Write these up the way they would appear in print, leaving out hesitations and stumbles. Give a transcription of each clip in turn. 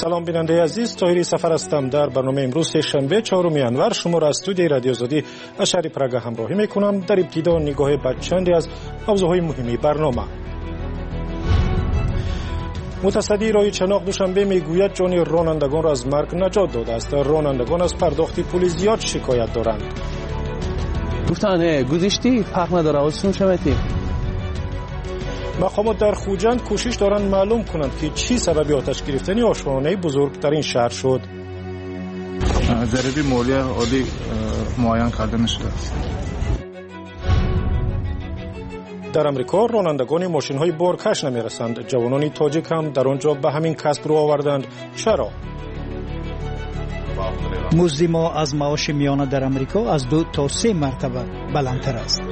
سلام بیننده عزیز، طاهری سفر هستم. در برنامه امروز شنبه 4 ینور شما را از استودیوی رادیو آزادی از شهر پراگ همراهی میکنم. در ابتدا نگاه به چندی از موضوعهای مهمی برنامه. متصدی راه چناق دوشنبه میگوید جان رانندگان را از مرگ نجات داده است. رانندگان از پرداخت پول زیاد شکایت دارند. گفتن گذشتی فرق نداره آسون شمتی. مقامات در خوجند کوشش دارند معلوم کنند که چی سبب آتش گرفتن آشیانه بزرگ در این شهر شد. ضریب مالی عادی معین کرده نشده است. در امریکا رانندگان ماشین‌های بارکش نمی‌رسند. جوانان تاجیک هم در آنجا به همین کسب رو آوردند. چرا؟ مزد ما از معاش میانه در امریکا از 2 تا 3 مرتبه بلندتر است.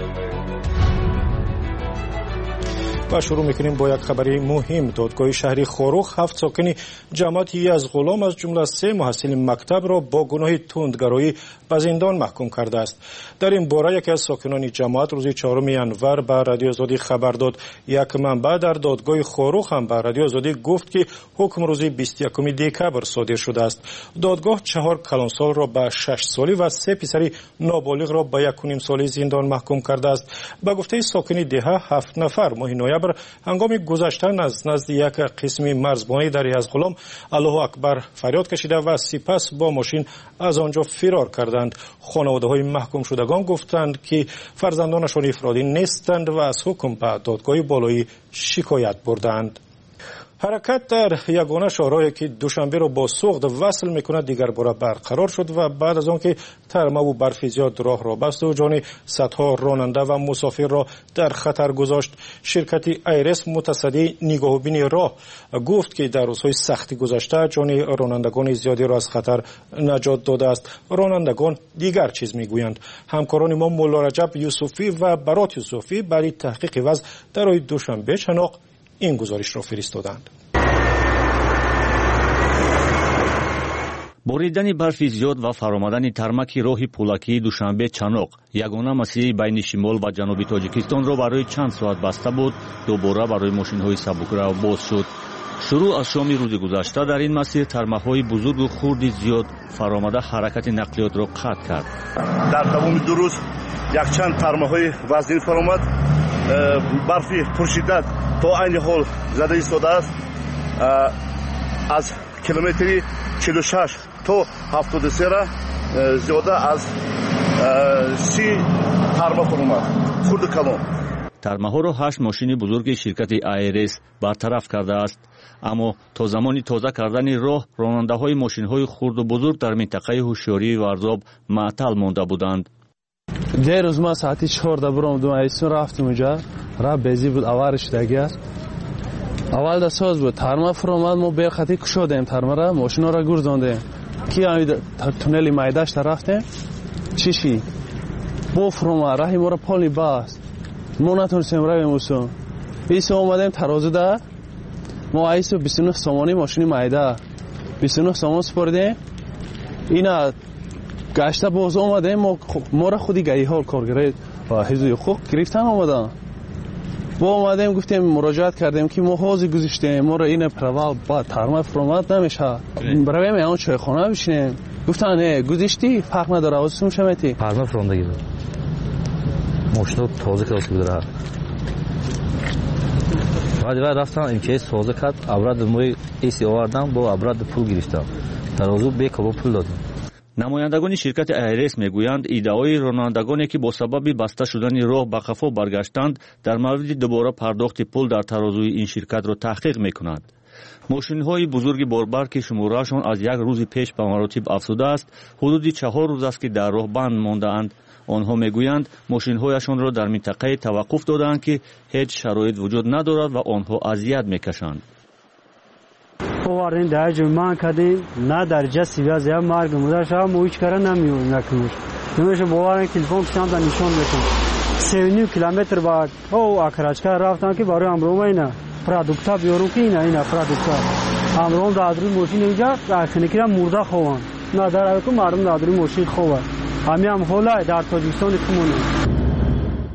و شروع میکنیم با یک خبری مهم. دادگاه شهری خاروخ 7 ساکن جماعتی از غلام از جمله 3 محصل مکتب را با گناه تندگرایی به زندان محکوم کرده است. در این باره یکی از ساکنان جماعت روز 4 ینور به رادیو آزادی خبر داد. یک منبع در دادگاه خاروخ هم به رادیو آزادی گفت که حکم روز 21 دکبر صادر شده است. دادگاه 4 کلانسال را به 6 سالی و 3 پسر نابالغ را به 1.5 سالی زندان محکوم کرده است. به گفته ساکن دهه 7 نفر ماه نوامبر هنگام گذشتن از نزد یک قسم مرزبانی در یزغلام الله اکبر فریاد کشیده و سپس با ماشین از آنجا فرار کردند. خانواده‌های محکوم شدگان گفتند که فرزندانشان افرادی نیستند و از حکم به دادگاه بالایی شکایت بردند. حرکت در یگانه شهرهایی که دوشنبه را با سوخت وصل میکند دیگر باره برقرار شد و بعد از آنکه ترمه و برف زیاد راه را بست و جان صدها راننده و مسافر را در خطر گذاشت، شرکت ایرس متصدی نگاهبین راه گفت که در روزهای سختی گذشته جان رانندگان زیادی را از خطر نجات داده است. رانندگان دیگر چیز میگویند. همکاران ما مولا رجب یوسفی و برات یوسفی برای تحقیق وضع در روز دوشنبه چناق این گزارش را فرستادند. боридан барфи зиёд ва фаромадани тармаки роҳи пӯлакии душанбе чаноқ ягона масири байни шимол ва ҷануби тоҷикистонро барои чанд соат баста буд. дубора барои мошинҳои сабукрав боз шуд. шурӯъ аз шоми рӯзи гузашта дар ин масир тармаҳои бузургу хурди зиёд фаромада ҳаракати нақлиётро қатъ кард. дар давоми 2 рӯз якчанд тармаҳои вазнин фаромад. барфи пуршиддат то айни ҳол зада истодааст. аз километри 46 то 73 ра зиёда аз 30 тарма фаромад. хурду калон тармаҳоро 8 мошини бузурги ширкати айрес бартараф кардааст. аммо то замони тоза кардани роҳ ронандаҳои мошинҳои хурду бузург дар минтақаи ҳушёрии варзоб маътал монда буданд. دیروز ما ساعتی 4 برام دو ایسون رفتیم اونجا. راه بزی بود آوارش دگیر. اول دا ساز بود. ترما فرامد ما به خاطر کشیدیم ترما را ماشینا را گرداندیم. کی آمد تونل مایداش رفتیم. چیشی؟ با فرما راهی ما را پالی باز. ما نتونستیم رویم اوسون. ایسو اومدیم ترازو دا. ما ایسو 29 سامانی ماشین مایدا. 29 سامان سپردیم. اینا گشته باز اومده ما را خودی گاهی ها کارگرای حزب حقوق گرفتن اومدن. با اومدیم گفتیم مراجعت کردیم که ما حاضر گذاشتیم ما را این پروال با ترمه فرامد نمیشه. برویم اون چای خانه بشینیم. گفتن گذاشتی فرق نداره آسون شمتی. ترمه فرامدگی بود. ماشین تازه کلاس بود راه. بعد رفتم امکیس تازه کرد. ابراد موی ایسی آوردم با ابراد پول گرفتم. ترازو به کباب پول دادم. намояндагони ширкати айрес мегӯянд иддаои ронандагоне ки бо сабаби баста шудани роҳ ба қафо баргаштанд дар мавриди дубора пардохти пул дар тарозуи ин ширкатро таҳқиқ мекунанд. мошинҳои бузурги борбар ки шумораашон аз як рӯзи пеш ба маротиб афзудааст ҳудуди 4 рӯз аст ки дар роҳ банд мондаанд. онҳо мегӯянд мошинҳояшонро дар минтақае таваққуф додаанд ки ҳеҷ шароит вуҷуд надорад ва онҳо азият мекашанд. آوردیم در جمعان کردیم نه درجه سیاز یا مرگ مدرش هم مویش کردن نمی‌کنش. نمیشه باورن تلفن کشان تا نشان بشن. 3.5 کیلومتر بعد او اکراچکا رفتن که برای امروز اینا پروداکتا بیارو که اینا پروداکتا امروز دادری ماشین اینجا اخنیکرا مرده خوان نه در که مردم دادری ماشین خواه همین هم حالا در تاجیکستان کمونه.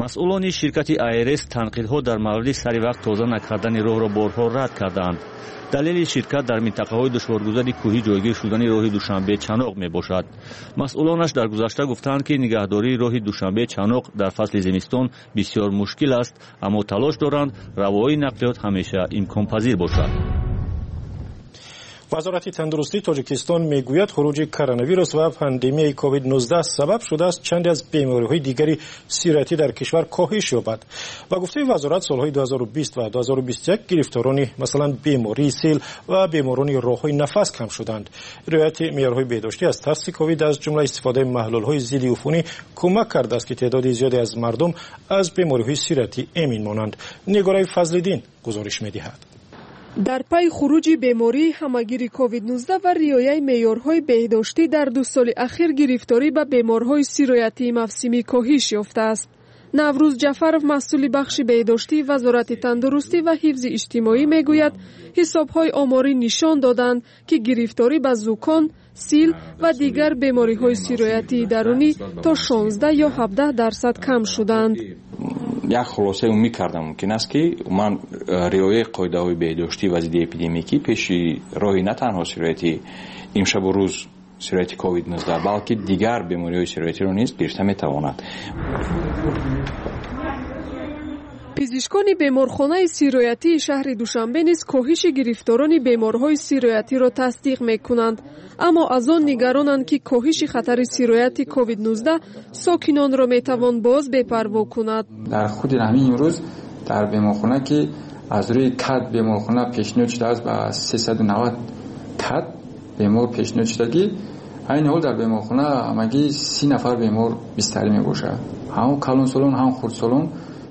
مسئولان شرکت آیرس تنقیدها در مورد سری وقت تازه نکردن راهرو بارها رد کردند. دلیل شرکت در منطقه‌های دشوارگذر کوهی جایگیر شدن راه دوشنبه چنوق میباشد. مسئولانش در گذشته گفتند که نگهداری راه دوشنبه چنوق در فصل زمستان بسیار مشکل است، اما تلاش دارند روایی نقلیات همیشه امکان پذیر باشد. وزارت تندرستی تاجیکستان میگوید خروج کرونا ویروس و پاندمی کووید 19 سبب شده است چند از بیماری‌های دیگری سیرتی در کشور کاهش یابد. و گفته وزارت سالهای 2020 و 2021 گرفتاران مثلا بیماری سیل و بیماران راه‌های نفس کم شدند. رعایت معیارهای بهداشتی از ترس کووید از جمله استفاده محلول‌های ضد عفونی کمک کرده است که تعداد زیادی از مردم از بیماری‌های سیرتی امین مانند. نگارای فضل‌الدین گزارش می‌دهد. در پی خروج بیماری همگیر کووید 19 و رعایت معیارهای بهداشتی در 2 سال اخیر گرفتاری به بیمارهای سیرایتی موسمی کاهش یافته است. نوروز جعفرов مسئول بخش بهداشتی وزارت تندرستی و حفظ اجتماعی میگوید حسابهای آماری نشان دادند که گرفتاری به زکام، سیل و دیگر بیماری‌های سیرایتی درونی تا 16 یا 17% کم شدند. یک خلاصه می‌کردم ممکن است که من رعایت قاعده‌های بهداشتی و ضد اپیدمیکی پیش راهی نه تنها سیرایتی امشب و روز سیرایتی کووید 19 بلکه دیگر بیماری‌های سیرایتی را نیز گرفته می‌تواند. پزشکان بیمارخانه سیرایتی شهر دوشنبه نیز کاهش گرفتاران بیمارهای سیرایتی را تصدیق می‌کنند، اما از آن نگرانند که کاهش خطر سیرایت کووید 19 ساکنان را می‌توان باز بپروا کند. در خود همین امروز در بیمارخانه که از روی کد بیمارخانه پیشنهاد شده است به 390 کد بیمار پیشنهاد شدگی، این حال در بیمارخانه همگی 30 نفر بیمار بستری می‌باشد، هم کلون سالن هم خرد سالن.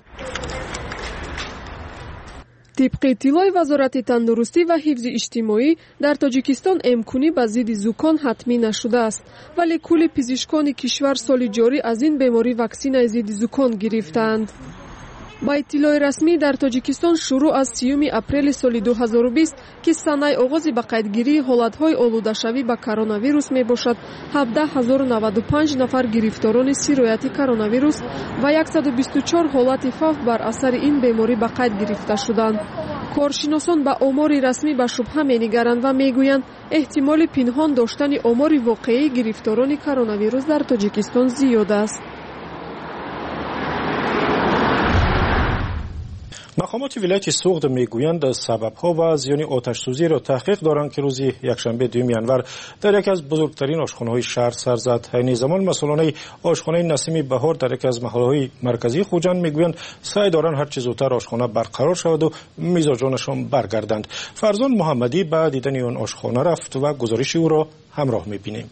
طبق اطلاع وزارت تندرستی و حفظ اجتماعی در تاجیکستان امکانی به ضد زکام حتمی نشده است، ولی کل پزشکان کشور سال جاری از این بیماری واکسن ضد زکام گرفتند. با اطلاع رسمی در تاجیکستان شروع از 30 اپریل سال 2020 که سنه آغاز به قیدگیری حالتهای آلوده‌شوی به کرونا ویروس می باشد، 17095 نفر گرفتاران سیرایت کرونا ویروس و 124 حالت فوت بر اثر این بیماری به قید گرفته شدند. کارشناسان به آمار رسمی به شبهه می‌نگرند و میگویند احتمال پنهان داشتن آمار واقعی گرفتاران کرونا ویروس در تاجیکستان زیاد است. مقامات ولایت سوغد میگویند سببها و زیان آتش سوزی را تحقیق دارند که روز یکشنبه 2 ینور در یکی از بزرگترین آشخانه‌های شهر سر زد. این زمان مسئولان آشخانه نسیم بهار در یکی از محله‌های مرکزی خوجند میگویند سعی دارند هر چه زودتر آشخانه برقرار شود و میزبانشان برگردند. فرزان محمدی به دیدن آن آشخانه رفت و گزارش او را همراه می‌بینیم.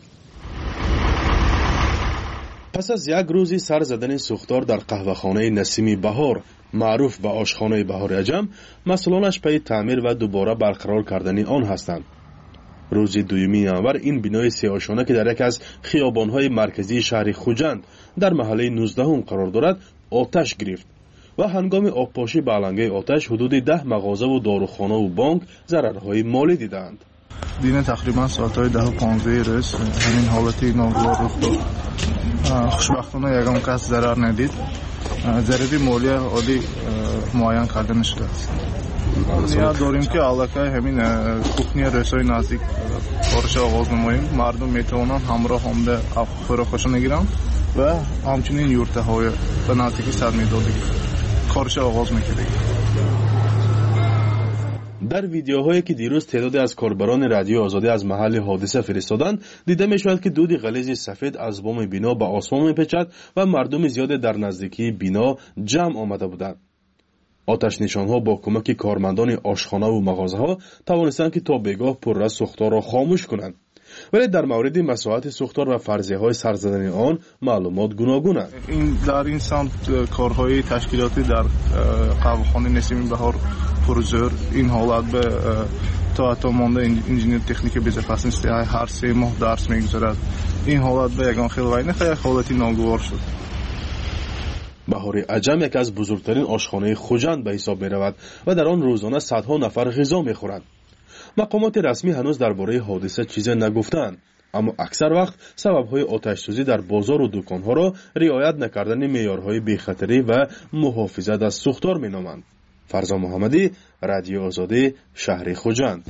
پس از یک روزی سر زدن سوختار در قهوه‌خانه نسیم بهار معروف به آشخانه بهار عجم، مسئولانش پی تعمیر و دوباره برقرار کردن آن هستند. روز 2 ینور این بنای 3 آشانه که در یک از خیابان‌های مرکزی شهر خوجند در محله 19 قرار دارد آتش گرفت و هنگام آبپاشی به علنگه آتش حدود 10 مغازه و داروخانه و بانک ضررهای مالی دیدند. دین تقریبا ساعت‌های 10 و 15 روز همین حالتی ناگوار رخ داد. خوشبختانه یگان کس ضرر ندید. ضرری مالی عادی معین کرده نشده است. نیاز داریم که علاقه همین کوکنی رسای نزدیک کارش آغاز نماییم. مردم میتوانند همراه آمده خوراکش نگیرند و همچنین یورت‌های به نزدیکی سرمیدادگی کارش آغاز میکنیم. در ویدیوهایی که دیروز تعدادی از کاربران رادیو آزادی از محل حادثه فرستادند دیده می‌شود که دود غلیظ سفید از بام بنا به آسمان می‌پیچد و مردم زیاد در نزدیکی بنا جمع آمده بودند. آتش نشان‌ها با کمک کارمندان آشخانه و مغازه‌ها توانستند که تا بگاه پرره سوختار را خاموش کنند. ولی در مورد مساحت سوختار و فرضیه‌های سر زدن آن معلومات گوناگونند. در این سمت کارهای تشکیلاتی در قهوه‌خانه نسیم بهار پرزور این حالت به تا مانده انجینیر تکنیک безопасности هر 3 ماه درس می‌گذارد. این حالت به یگان خیلی حالتی ناگوار شد. بهار عجم یک از بزرگترین آشخانه خوجند به حساب می‌رود و در آن روزانه صدها نفر غذا می‌خورند. مقامات رسمی هنوز درباره حادثه چیزی نگفتند. اما اکثر وقت سبب‌های آتش‌سوزی در بازار و دکان‌ها را رعایت نکردن معیارهای بی‌خطری و محافظت از سوختار می‌نامند. فرزان محمدی، رادیو آزادی، شهر خوجند.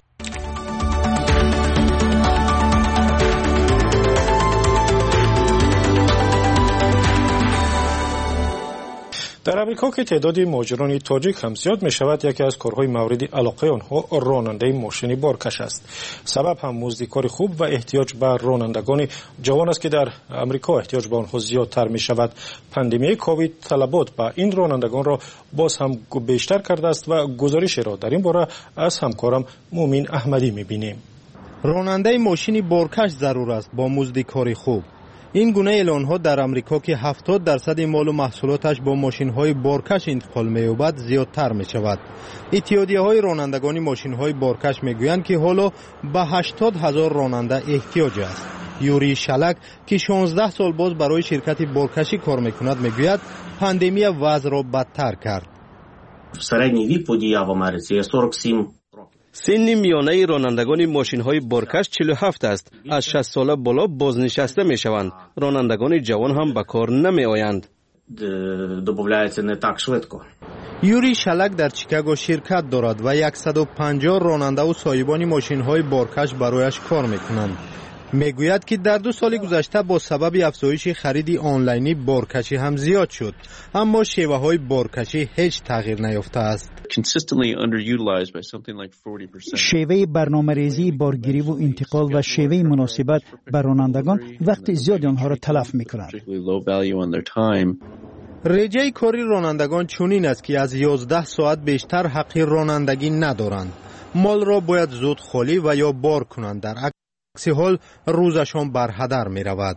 در امریکا که تعداد مهاجران تاجیک هم زیاد می شود، یکی از کارهای مورد علاقه آنها راننده ماشین بارکش است. سبب هم مزد کار خوب و احتیاج به رانندگان جوان است که در امریکا احتیاج به آنها زیادتر می شود. پاندمی کووید طلبات به این رانندگان را باز هم بیشتر کرده است و گزارش را در این باره از همکارم مومین احمدی می بینیم. راننده ماشین بارکش ضرور است با مزد کار خوب. این گونه اعلان‌ها در امریکا که 70% مال و محصولاتش با ماشین‌های بارکش انتقال می‌یابد زیادتر می‌شود. اتحادیه‌های رانندگان ماشین‌های بارکش می‌گویند که حالا به 80,000 راننده احتیاج است. یوری شلک که 16 سال باز برای شرکت بارکشی کار می‌کند می‌گوید پاندمی وضع را بدتر کرد. Середній вік водія в Америці є 47. سن میانه رانندگان ماشین‌های بارکش 47 است. از 60 ساله بالا بازنشسته می‌شوند. رانندگان جوان هم به کار نمی‌آیند. Добавляється не так швидко. یوری شلک در چیکاگو شرکت دارد و 150 راننده و صاحبان ماشین‌های بارکش برایش کار می‌کنند. میگوید که در 2 سال گذشته با سبب افزایش خرید آنلاینی بارکشی هم زیاد شد، اما شیوه‌های بارکشی هیچ تغییر نیافته است. شیوه برنامه‌ریزی بارگیری و انتقال و شیوه مناسبت بر رانندگان وقت زیادی آنها را تلف می‌کند. رجای کاری رانندگان چنین است که از 11 ساعت بیشتر حق رانندگی ندارند. مال را باید زود خالی و یا بار کنند، در عکس حال روزشان بر هدر می رود.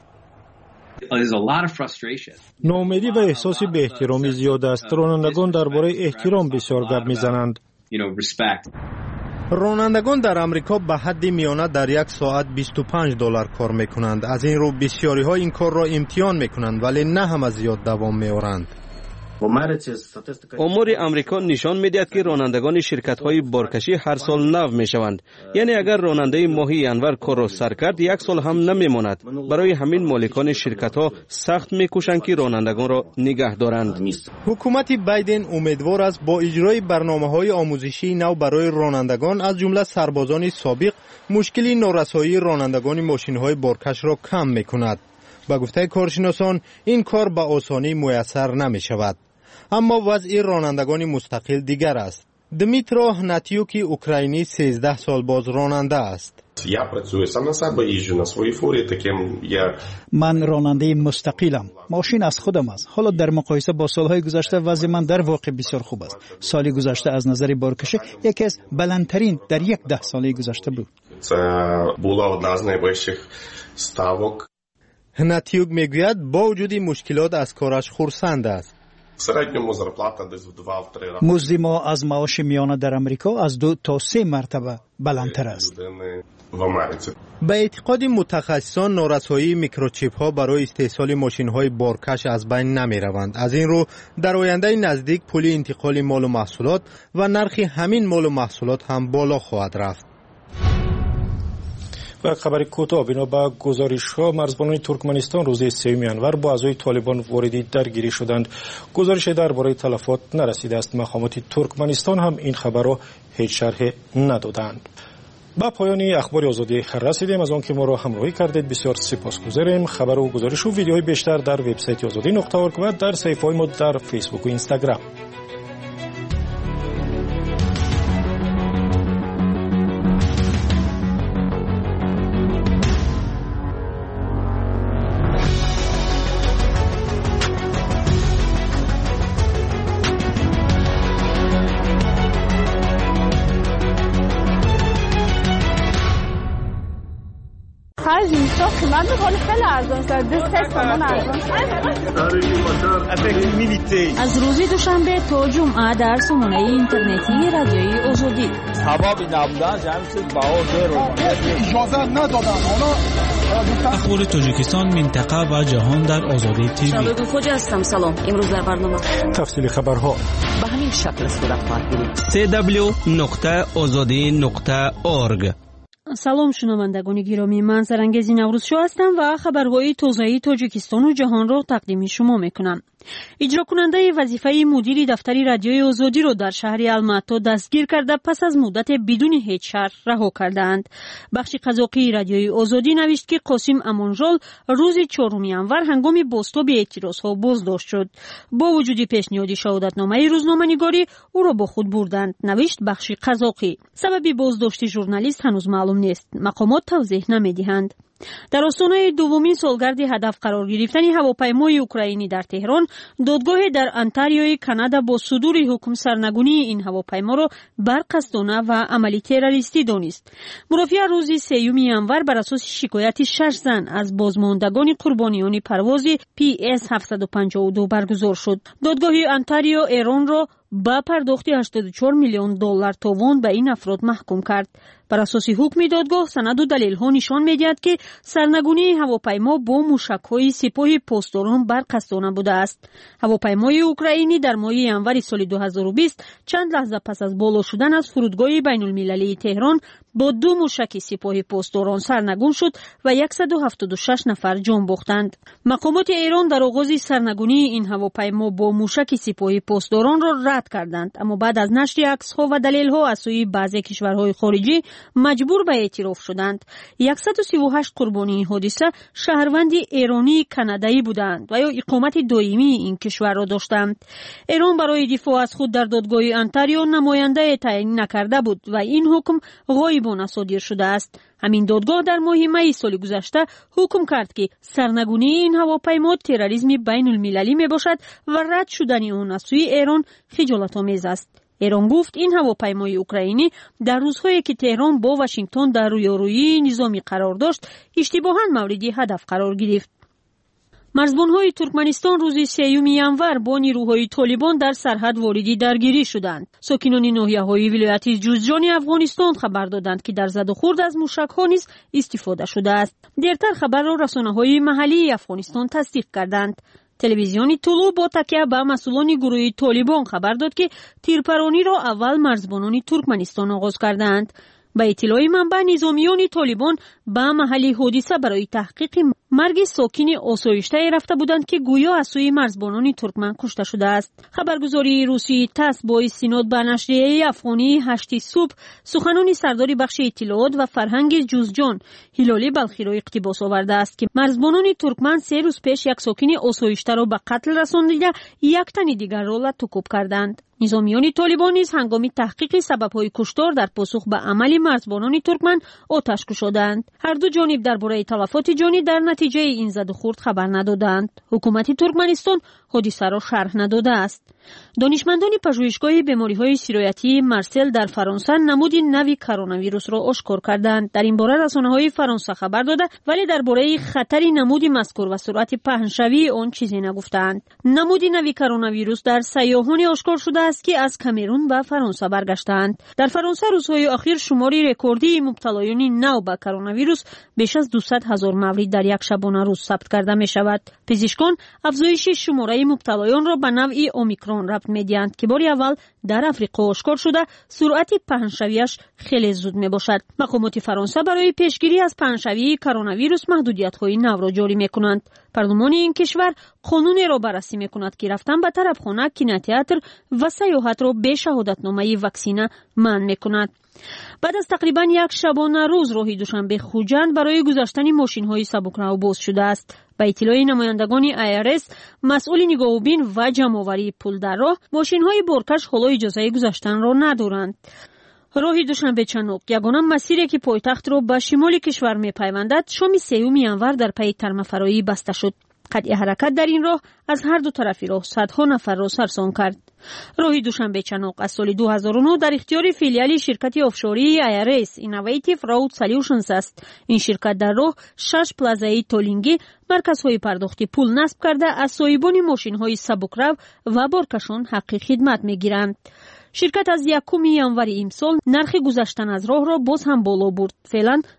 ناامیدی و احساس به احترامی زیاد است. رانندگان درباره احترام بسیار گپ میزنند. رانندگان در امریکا به حد میانه در 1 ساعت $25 کار میکنند. از این رو بسیاری ها این کار را امتحان میکنند ولی نه همه زیاد دوام میارند. آمار امریکا نشان میدهد که رانندگان شرکت‌های بارکشی هر سال نو میشوند. یعنی اگر راننده ماهی انور کار را سر کرد 1 سال هم نمیماند. برای همین مالکان شرکت‌ها سخت میکوشند که رانندگان را نگه دارند. حکومت بایدن امیدوار است با اجرای برنامه‌های آموزشی نو برای رانندگان از جمله سربازان سابق مشکلی نارسایی رانندگان ماشین‌های بارکش را کم میکند. با گفته کارشناسان این کار به آسانی میسر نمی شود. اما وضع رانندگان مستقل دیگر است. دمیترو هناتیوکی اوکراینی 13 سال باز راننده است. من راننده مستقلم. ماشین از خودم است. حالا در مقایسه با سالهای گذشته وضع من در واقع بسیار خوب است. سالی گذشته از نظر بارکشی یکی از بلندترین در 10 ساله گذشته بود. هناتیوک میگوید با وجود مشکلات از کارش خرسند است. مزد ما از معاش میانه در امریکا از 2 تا 3 مرتبه بلندتر است. به اعتقاد متخصصان نارسایی میکروچیپ ها برای استحصال ماشین های بارکش از بین نمی روند. از این رو در آینده نزدیک پول انتقال مال و محصولات و نرخ همین مال و محصولات هم بالا خواهد رفت. و خبر کوتاه بنا به گزارش‌ها مرزبانان ترکمنستان روز 3 انور با اعضای طالبان واردی درگیری شدند. گزارش درباره تلفات نرسیده است. مقامات ترکمنستان هم این خبر را هیچ شرح ندادند. با پایان اخبار آزادی رسیدیم. از آنکه ما را همراهی کردید بسیار سپاسگزاریم. خبر و گزارش و ویدیوهای بیشتر در وبسایت azadi.org و در صفحه‌های ما در فیسبوک و اینستاگرام. من می‌خوام خیلی ارزان است. 3 تومان ارزان است. از روز دوشنبه تا جمعه در سامانه اینترنتی رادیوی آزادی. سبب نبودن جمع شد باور اجازه ندادن. اخبار تاجیکستان، منطقه و جهان در آزادی تیوی. شباب خوش هستم. سلام. امروز در برنامه تفصیل خبرها به همین شکل صورت خواهد گرفت. www.azadi.org салом шунавандагони гиромӣ, ман Зарангези Наврӯзшо ҳастам ва хабарҳои тозаи Тоҷикистону ҷаҳонро тақдими шумо мекунам. иҷрокунандаи вазифаи мудири дафтари радиои Озодиро дар шаҳри Алмато дастгир карда пас аз муддате бидуни ҳеҷ шарҳ раҳо кардаанд. бахши қазоқии радиои Озодӣ навишт ки Қосим Амонжол рӯзи 4 январ ҳангоми бозтоби эътирозҳо боздошт шуд. бо вуҷуди пешниҳоди шаҳодатномаи рӯзноманигорӣ ӯро бо худ бурданд, навишт бахши қазоқӣ. сабаби боздошти журналист ҳанӯз маълум нест. мақомот тавзеҳ намедиҳанд. дар остонаи дуввумин солгарди ҳадаф қарор гирифтани ҳавопаймои украинӣ дар Теҳрон, додгоҳе дар Онтариои Канада бо судури ҳукм сарнагунии ин ҳавопайморо барқасдона ва амали террористӣ донист. мурофиа рӯзи 3 январ бар асоси шикояти 6 зан аз бозмондагони қурбониони парвози PS-752 баргузор шуд. додгоҳи Онтарио Эронро ба пардохти $84 миллион товон ба ин афрод маҳкум кард. бар асоси ҳукми додгоҳ, санаду далелҳо нишон медиҳад, ки сарнагунии ҳавопаймо бо мушакҳои сипоҳи постдорон барқасдона будааст. ҳавопаймои украинӣ дар моҳи январи соли 2020 чанд лаҳза пас аз боло шудан аз фурудгоҳи байнулмилалии Теҳрон бо 2 мушаки сипоҳи постдорон сарнагун шуд ва 176 нафар ҷон бохтанд. мақомоти Эрон дар оғози сарнагунии ин ҳавопаймо бо мушаки сипоҳи постдоронро рад карданд, аммо баъд аз нашри аксҳо ва далелҳо аз сӯи баъзе кишварҳои хориҷӣ маҷбур ба эътироф шуданд. 138 қурбонии ҳодиса шаҳрванди эронии канадаӣ буданд ва ё иқомати доимии ин кишварро доштанд. эрон барои дифоъ аз худ дар додгоҳи Онтарио намояндае таъин накарда буд ва ин ҳукм ғоибона содир шудааст. ҳамин додгоҳ дар моҳи майи соли гузашта ҳукм кард, ки сарнагунии ин ҳавопаймо терроризми байнулмилалӣ мебошад ва рад шудани он аз сӯи Эрон хиҷолатомез аст. эрон гуфт, ин ҳавопаймои украинӣ дар рӯзҳое ки Теҳрон бо Вашингтон дар рӯёрӯyии низомӣ қарор дошт, иштибоҳан мавриди ҳадаф қарор гирифт. марзбонҳои Туркманистон рӯзи 3 январ бо нирӯҳои Толибон дар сарҳад воридӣ даргирӣ шуданд. сокинони ноҳияҳои вилояти Ҷузҷони Афғонистон хабар доданд, ки дар задухурд аз мушакҳо низ истифода шудааст. дертар хабарро расонаҳои маҳаллии Афғонистон тасдиқ карданд. телевизиони Тулу бо такя ба масъулони гурӯҳи Толибон хабар дод, ки тирпарониро аввал марзбонони Туркманистон оғоз кардаанд. ба иттилои манбаъ, низомиёни Толибон ба маҳалли ҳодиса барои таҳқиқи марги сокини осоиштае рафта буданд, ки гӯё аз сӯи марзбонони туркман кушта шудааст. хабаргузории русии ТАСС бо истинод ба нашрияи афғонии 8 субҳ суханони сардори бахши иттилоот ва фарҳанги Ҷузҷон Ҳилоли Балхиро иқтибос овардааст, ки марзбонони туркман 3 рӯз пеш як сокини осоиштаро ба қатл расонида, як тани дигарро латукуб карданд. низомиёни Толибон низ ҳангоми таҳқиқи сабабҳои куштор дар посух ба амали марзбонони туркман оташ кушоданд. ҳарду ҷониб дар бораи талафоти ҷонӣ дар натиҷаи ин задухурд хабар надоданд. ҳукумати Туркманистон ҳодисаро шарҳ надодааст. донишмандони пажӯҳишгоҳи бемориҳои сироятии Марсел дар Фаронса намуди нави коронавирусро ошкор карданд. дар ин бора расонаҳои Фаронса хабар дода, вале дар бораи хатари намуди мазкур ва суръати паҳншавии он чизе нагуфтаанд. намуди нави коронавирус дар сайёҳоне ошкор шудааст, ки аз Камерун ба Фаронса баргаштаанд. дар Фаронса рӯзҳои охир шумори рекордии мубталоёни нав ба коронавирус беш аз 200 000 маврид дар як шабона рӯз сабт карда мешавад. пизишкон афзоиши шумораи мубталоёнро ба навъи омикрон рабт медиҳанд, ки бори аввал дар Африқо ошкор шуда, суръати паҳншавиаш хеле зуд мебошад. мақомоти Фаронса барои пешгирӣ аз паҳншавии коронавирус маҳдудиятҳои навро ҷорӣ мекунанд. парлумони ин кишвар қонунеро баррасӣ мекунад, ки рафтан ба тарабхона, кинотеатр ва саёҳатро бе шаҳодатномаи ваксина манъ мекунад. баъд аз тақрибан як шабона рӯз роҳи Душанбе Хуҷанд барои гузаштани мошинҳои сабукрав боз шудааст. ба иттилои намояндагони IRS, масъули нигоҳубин ва ҷамъоварии пул дар роҳ, мошинҳои боркаш ҳоло иҷозаи гузаштанро надоранд. роҳи Душанбе-Чаноқ, ягона масире ки пойтахтро ба шимоли кишвар мепайвандад, шоми 3 январ дар пайи тармафароӣ баста шуд. қатъи ҳаракат дар ин роҳ аз ҳарду тарафи роҳ садҳо нафарро сарсон кард. роҳи Душанбе-Чаноқ аз соли 2009 дар ихтиёри филиали ширкати офшории IRS Innovative Road Solutions аст. ин ширкат дар роҳ 6 плазаи толингӣ, марказҳои пардохти пул насб карда, аз соҳибони мошинҳои сабукрав ва боркашон ҳаққи хидмат мегиранд. ширкат аз 1 январи имсол нархи гузаштан аз роҳро боз ҳам боло бурд. феълан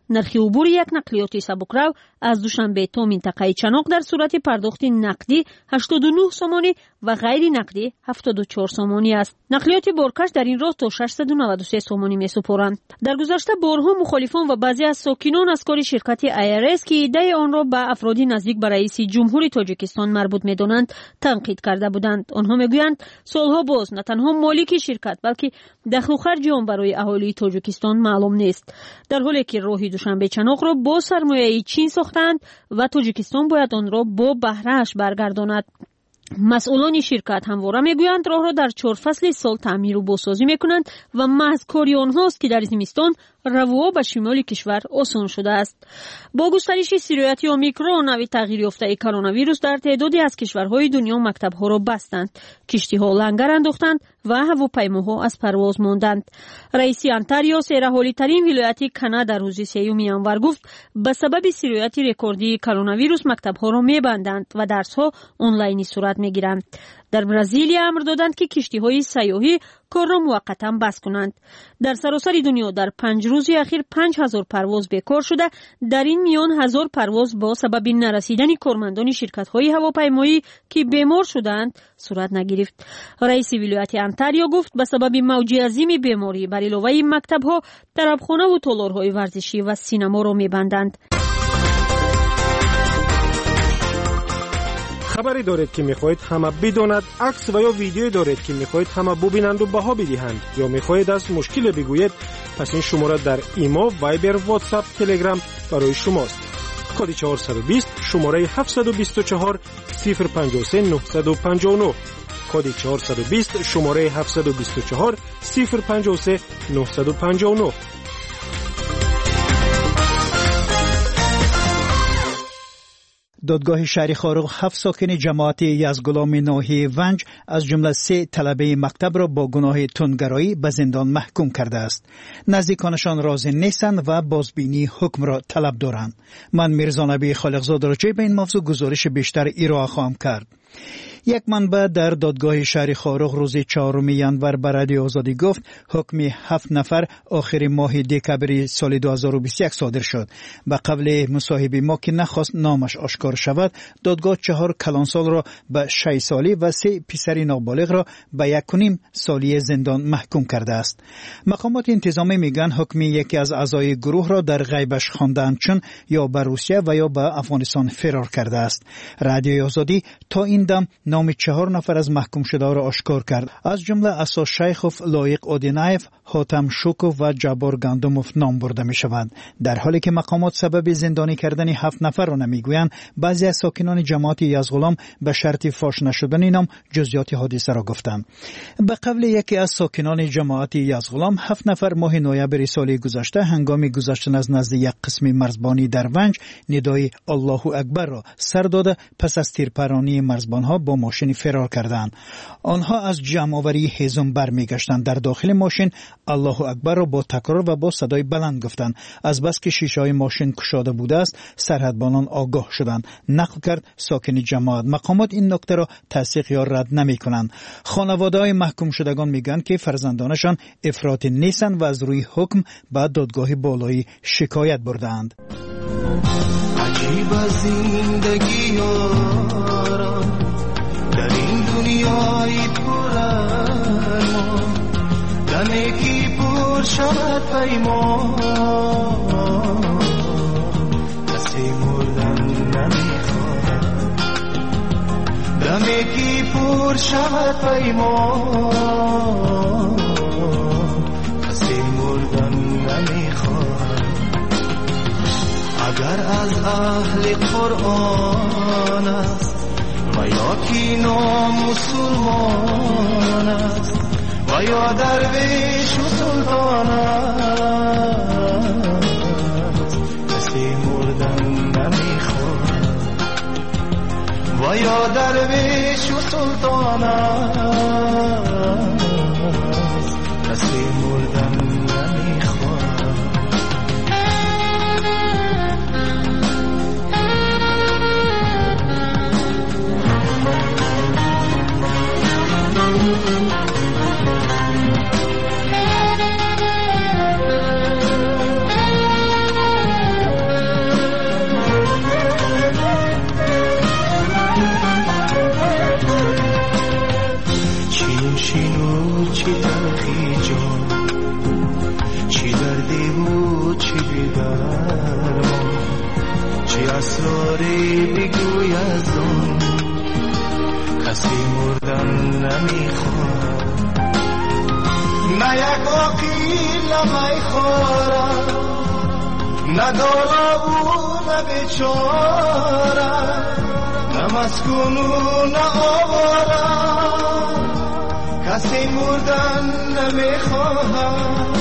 نرخ عبور یک نقلیات سبکرو از دوشنبه تا منطقه چناق در صورت پرداخت نقدی 89 سومانی و غیر نقدی 74 سومانی است. نقلیات بارکش در این راه تا 693 سومانی می‌سپارند. در گذشته بارها مخالفان و بعضی از ساکنان از کار شرکت IRS که ایده آن را به افرادی نزدیک به رئیس جمهوری تاجیکستان مربوط می‌دانند تنقید کرده بودند. آنها می‌گویند سالها باز نه تنها مالک شرکت بلکه دخل و خرج آن برای اهالی تاجیکستان معلوم نیست. در حالی که راه دوشنبه چناق را با سرمایه چین ساختند و تاجیکستان باید آن را با بهره‌اش برگرداند. مسئولان شرکت همواره میگویند راه را در 4 فصل سال تعمیر و بازسازی میکنند و محض کاری آنهاست که در زمستان رفاه به شمال کشور آسان شده است. با گسترش سرایت اومیکرون نوع تغییر یافته کرونا ویروس در تعدادی از کشورهای دنیا مکتب‌ها را بستند، کشتی‌ها لنگر انداختند و هواپیماها از پرواز ماندند. رئیس انتاریو سرحالی‌ترین ولایت کانادا روز 3 ینور گفت به سبب سرایت رکوردی کرونا ویروس مکتب‌ها را می‌بندند و درس‌ها آنلاینی صورت می‌گیرند. در برزیل امر دادند که کشتی‌های سیاحی کار را موقتا بس کنند. در سراسر دنیا در 5 روز اخیر 5000 پرواز بیکار شده، در این میان 1000 پرواز با سبب نرسیدن کارمندان شرکت‌های هواپیمایی که بیمار شدند صورت نگرفت. رئیس ولایت انتاریو گفت به سبب موج عظیم بیماری بر علاوه مکتب‌ها، طربخانه و تالارهای ورزشی و سینما را می‌بندند. خبری دارید که میخواهید همه بداند، عکس و یا ویدیویی دارید که میخواهید همه ببینند و بها بدهند، یا میخواهید از مشکل بگویید، پس این شماره در ایما، وایبر، واتساپ، تلگرام برای شماست. کد 420 شماره 724 053 959 کد 420 شماره 724 053 959. دادگاه شهر خاروق 7 ساکن جماعت یزدگلام ناحیه ونج از جمله 3 طلبه مکتب را با گناه تندگرایی به زندان محکوم کرده است. نزدیکانشان راضی نیستند و بازبینی حکم را طلب دارند. من میرزا نبی خالقزاد راجع به این موضوع گزارش بیشتر ارائه خواهم کرد. یک منبع در دادگاه شهر خاروق روز 4 ینور به رادیو آزادی گفت حکم 7 نفر آخر ماه دکبر سال 2021 صادر شد. به قبل مصاحبه ما که نخواست نامش آشکار شود، دادگاه 4 کلانسال را به 6 سالی و 3 پسر نابالغ را به 1.5 سالی زندان محکوم کرده است. مقامات انتظامی میگن حکم یکی از اعضای گروه را در غیبش خواندند، چون یا به روسیه و یا به افغانستان فرار کرده است. رادیو آزادی تا این دم نام 4 نفر از محکوم شده را آشکار کرد، از جمله اسا شیخوف، لایق اودینایف، حاتم شوکوف و جبار گندموف نام برده می شوند. در حالی که مقامات سبب زندانی کردن 7 نفر را نمیگویند، بعضی از ساکنان جماعت یزدغلام به شرط فاش نشدن نام جزئیات حادثه را گفتند. به قبل یکی از ساکنان جماعت یزدغلام 7 نفر ماه نوامبر سال گذشته هنگام گذشتن از نزد یک قسم مرزبانی در ونج ندای الله اکبر را سر داده پس از تیرپرانی مرزبانها با ماشین فرار کردند. آنها از جمع‌آوری هیزم برمیگشتند. در داخل ماشین الله اکبر را با تکرار و با صدای بلند گفتند. از بس که شیشه‌های ماشین گشاده بوده است، سرحدبانان آگاه شدند. نقل کرد ساکن جماعت. مقامات این نکته را تصدیق یا رد نمی‌کنند. خانواده‌های محکوم شدگان میگن که فرزندانشان افراطی نیستند و از روی حکم به دادگاه بالایی شکایت بردند. عجیب زندگی در این دنیای پرارمان، دمی کی پر شود پیمان، کسی مردن نمیخواد. دمی کی پر شود پیمان، کسی مردن نمیخواد. اگر از اهل قرآن است و یا کی مسلمان است و یا درویش و سلطان است، کسی مردن نمیخواد. و یا درویش و سلطان است، کسی مردن نمیخواد. اسراری بگوی از اون کسی مردن نمیخواد نه یک آقیل نمیخواد نه دالا و نه بیچاره نه مسکون و نه آواره کسی مردن نمیخواد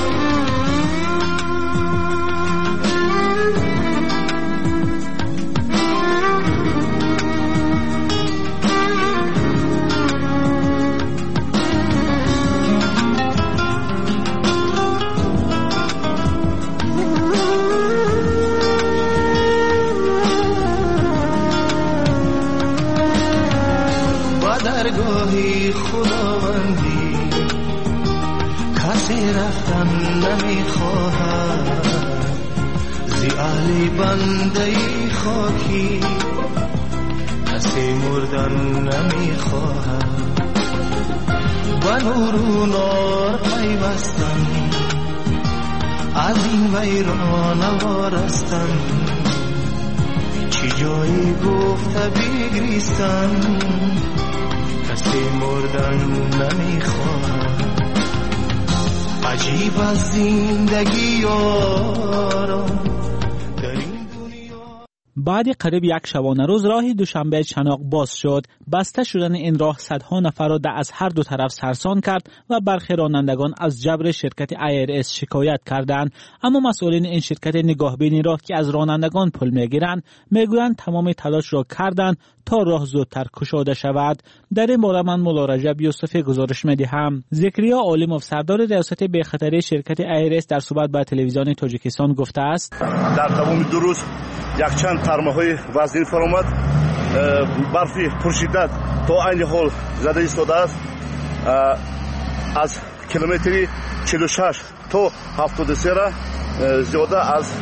درگاهی خداوندی کسی رفتن نمیخواهد زی علی بنده خاکی کسی مردن نمیخواهد و نور و نار پیوستن از این ویران وارستن چی جایی گفته بگریستن کسی مردن نمیخواد عجیب از زندگی یارم در این دنیا. بعد قریب یک شبانه روز راه دوشنبه چناق باز شد. بسته شدن این راه صدها نفر را از هر دو طرف سرسان کرد و برخی رانندگان از جبر شرکت IRS شکایت کردند. اما مسئولین این شرکت نگاهبینی راه که از رانندگان پول میگیرند میگویند تمام تلاش را کردند تا راه زودتر گشوده شود. در این باره من مولا رجب یوسفی گزارش میدهم. زکریا عالموف سردار ریاست بی‌خطری شرکت IRS در صحبت با تلویزیون تاجیکستان گفته است در تمام دو روز یک چند ترمه‌های وزیر فرامد برفی پرشدت تا این حال زده ایستاده است. از کیلومتری 46 تا 73 را زیاده از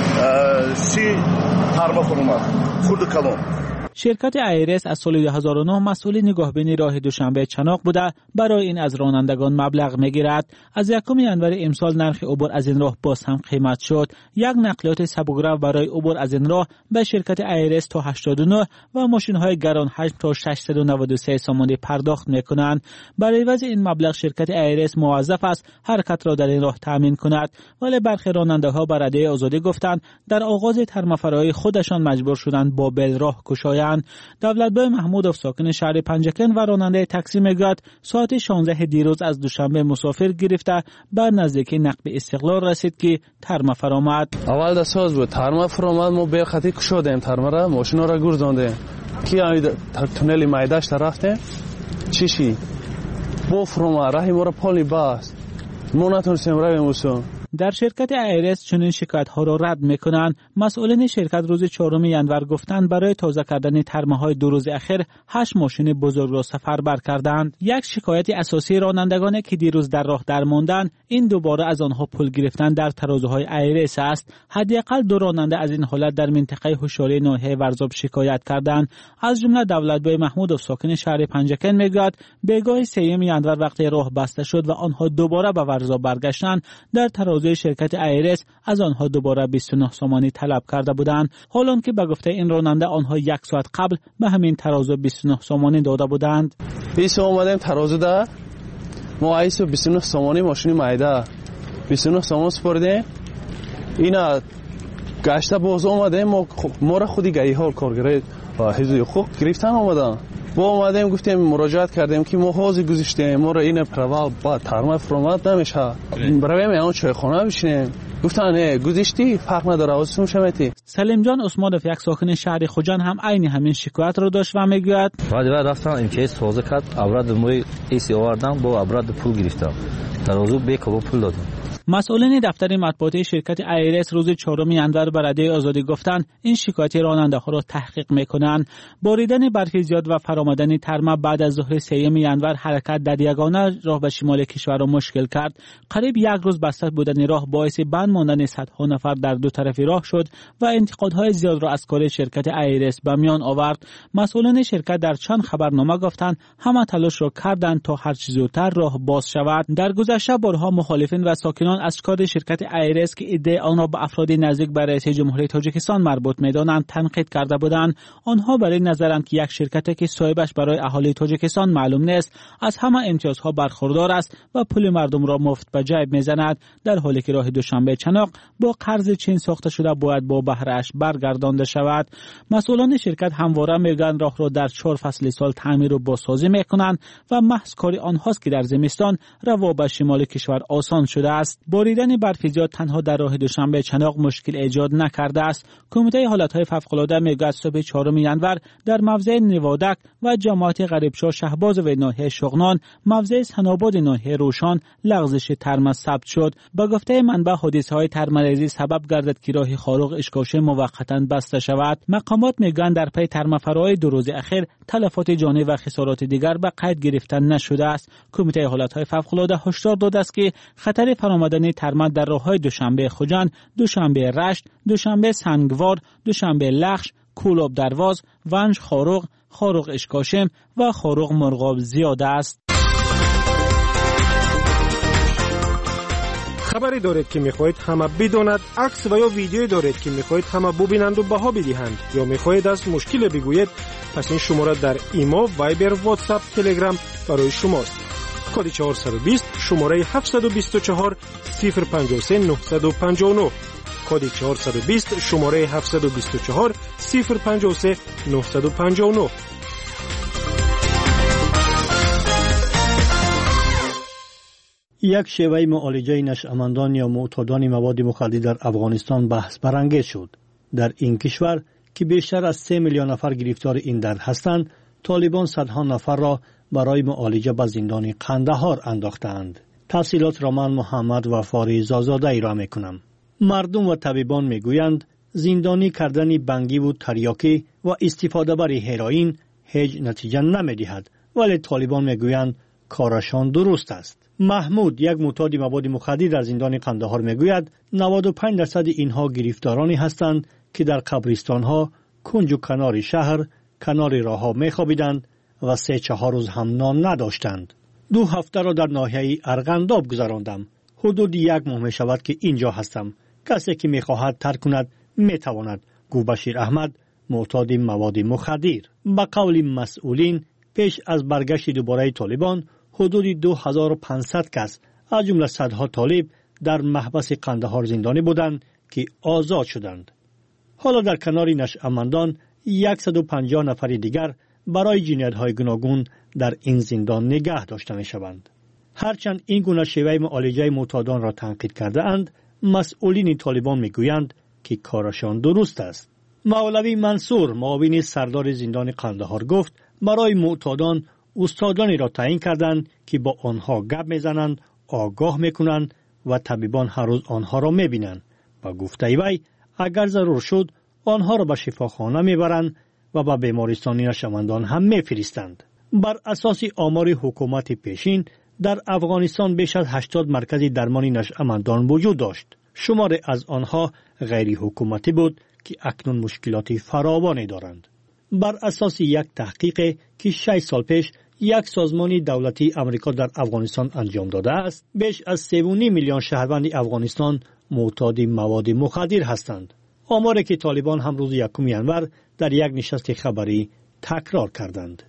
30 ترمه فرامد خرد کلان. شرکت IRS از سال 2009 مسئول نگاهبینی راه دوشنبه چناق بوده. برای این از رانندگان مبلغ میگیرد. از 1 ژانویه امسال نرخ عبور از این راه باز هم قیمت شد. یک نقلیات سبک‌رو برای عبور از این راه به شرکت IRS تا 89 و ماشین‌های گران حجم تا 693 سامانی پرداخت میکنند. برای وضع این مبلغ شرکت IRS موظف است حرکت را در این راه تامین کند، ولی برخی راننده‌ها به رادیو آزادی گفتند در آغاز ترمفرایی خودشان مجبور شدند با بیل راه گشایند. دولت‌بای محمودوف ساکن شهر پنجکن و راننده تاکسی میگوید ساعت 16 دیروز از دوشنبه مسافر گرفته به نزدیکی نقب استقلال رسید که ترمه فرآمد. اول د ساز بود ترمه فرآمد، ما به خاطر کشودیم ترمه را، ماشینا را گرداندیم کی تونل مایداش رفتیم چیشی با فرآمد راهی ما را پالی باست ما نتونستیم رویم وسو. در شرکت IRS چنین شکایت‌ها را رد می‌کنند. مسئولین شرکت روز 4 ژانویه گفتند برای تازه کردن ترمه‌های 2 روز اخیر 8 ماشین بزرگ را سفربر کردند. یک شکایت اساسی رانندگانی که دیروز در راه درماندند این دوباره از آنها پول گرفتن در ترازوهای IRS است. حداقل 2 راننده از این حالت در منطقه هوشیاری ناحیه ورزاب شکایت کردند. از جمله دولت‌بای محمودوف ساکن شهر پنجکن میگوید بیگاه 3 ژانویه وقتی راه بسته شد و آنها دوباره به ورزاب برگشتند در ترازوی شرکت IRS از آنها دوباره 29 سامانی طلب کرده بودند، حالان که به گفته این راننده آنها 1 ساعت قبل به همین ترازو 29 سامانی داده بودند. ایسو اومدیم ترازو ده ما ایسو 29 سامانی ماشین مایده 29 سامان سپردیم اینا گشته باز اومدیم ما را خودی گری ها کارگره حزب خوب گرفتن اومدن با اومدیم گفتیم مراجعت کردیم که ما حاضر گذاشتیم ما را این پروا با ترمه فرامد نمیشه برویم اون چایخانه بشینیم گفتن نه گذاشتی فرق نداره واسه شمتی. سلیم جان عثمانوف یک ساکن شهر خوجان هم عین همین شکایت رو داشت و میگوید بعد رفتم امتیاز سازه کرد اوراد موی ایسی آوردم با اوراد پول گرفتم ترازو به کباب پول دادم. مسئولین دفتر مطبوعاتی شرکت IRS روز 4 ژانویه به رادیو آزادی گفتند این شکایت راننده‌ها را تحقیق می‌کنند. باریدن برف زیاد و فرآمد آمدن ترما بعد از ظهر 3 ینور حرکت در یگانه راه به شمال کشور را مشکل کرد. قریب 1 روز بسته بودن راه باعث بند ماندن صدها نفر در دو طرف راه شد و انتقادهای زیاد را از کار شرکت ایرس به میان آورد. مسئولان شرکت در چند خبرنامه گفتند همه تلاش را کردند تا هر چه زودتر راه باز شود. در گذشته بارها مخالفین و ساکنان از کار شرکت ایرس که ادعای آن را به افراد نزدیک به رئیس جمهوری تاجیکستان مربوط می‌دانند تنقید کرده بودند. آنها برای نظرند که یک شرکتی که صاحبش برای اهالی تاجیکستان معلوم نیست از همه امتیازها برخوردار است و پول مردم را مفت به جیب می‌زند، در حالی که راه دوشنبه چناق با قرض چین ساخته شده باید با بهره‌اش برگردانده شود. مسئولان شرکت همواره میگویند راه را در 4 فصل سال تعمیر و بازسازی می‌کنند و محض کار آنهاست که در زمستان روا به شمال کشور آسان شده است. باریدن برف زیاد تنها در راه دوشنبه چناق مشکل ایجاد نکرده است. کمیته حالت‌های فوق‌العاده میگوید صبح 4 ینور در موضع نوادک و جماعت غریبشاه شهباز و ناحیه شغنان، موضع سناباد ناحیه روشان لغزش ترمه ثبت شد. با گفته منبع حادثه‌های ترمه‌ریزی سبب گردد که راه خاروق اشکاشه موقتاً بسته شود. مقامات میگویند در پی ترمه‌فرهای 2 روز اخیر تلفات جانی و خسارات دیگر به قید گرفتن نشده است. کمیته حالت‌های فوق‌العاده هشدار داده است که خطر فرآمدن ترمه در راه‌های دوشنبه خوجند، دوشنبه رشت، دوشنبه سنگوار، دوشنبه لخش، کولاب درواز، ونج خاروق، خاروق اشکاشم و خاروق مرغاب زیاد است. خبری دارید که میخواهید همه بداند، عکس و یا ویدیویی دارید که میخواهید همه ببینند و بها بدهند، یا میخواهید از مشکل بگویید، پس این شماره در ایمو، وایبر، واتساپ، تلگرام برای شماست. کد 420 شماره 724 053 959. کد 420 شماره 724 053 959. یک شیوه معالجه نشأمندان یا معتادان مواد مخدر در افغانستان بحث برانگیز شد. در این کشور که بیشتر از 3 میلیون نفر گرفتار این درد هستند، طالبان صدها نفر را برای معالجه به زندان قندهار انداختند. تفصیلات را من محمد و فاریز آزاده ای را میکنم. مردم و طبیبان میگویند زندانی کردن بنگی و تریاکی و استفاده بر هروئین هیچ نتیجه نمیدهد، ولی طالبان میگویند کارشان درست است. محمود، یک معتاد مواد مخدر در زندان قندهار میگوید 95% اینها گرفتارانی هستند که در قبرستان‌ها، کنج و کنار شهر، کنار راه‌ها میخوابیدند و 3-4 روز هم نان نداشتند. 2 هفته را در ناحیه ارغنداب گذراندم. حدود 1 ماه می شود که اینجا هستم. کسی که میخواهد ترک کند میتواند، گفت بشیر احمد، معتاد مواد مخدر. به قول مسئولین پیش از برگشت دوباره طالبان حدود 2500 کس از جمله صدها طالب در محبس قندهار زندانی بودند که آزاد شدند. حالا در کنار نشأمندان 150 نفر دیگر برای جنایت‌های گوناگون در این زندان نگه داشته می‌شوند. هرچند این گونه شیوه معالجه معتادان را تنقید کرده اند، مسئولین طالبان میگویند که کارشان درست است. مولوی منصور، معاون سردار زندان قندهار، گفت برای معتادان استادانی را تعیین کردند که با آنها گپ میزنند، آگاه میکنند و طبیبان هر روز آنها را میبینند. و گفته وی اگر ضرور شد آنها را به شفاخانه میبرند و به بیمارستان نشأمندان هم میفرستند. بر اساس آمار حکومت پیشین در افغانستان بیش از 80 مرکز درمان نشأمندان وجود داشت. شمار از آنها غیر حکومتی بود که اکنون مشکلات فراوانی دارند. بر اساس یک تحقیق که 6 سال پیش یک سازمان دولتی امریکا در افغانستان انجام داده است، بیش از 3.5 میلیون شهروند افغانستان معتاد مواد مخدر هستند. آماری که طالبان هم روز 1 ینور در یک نشست خبری تکرار کردند.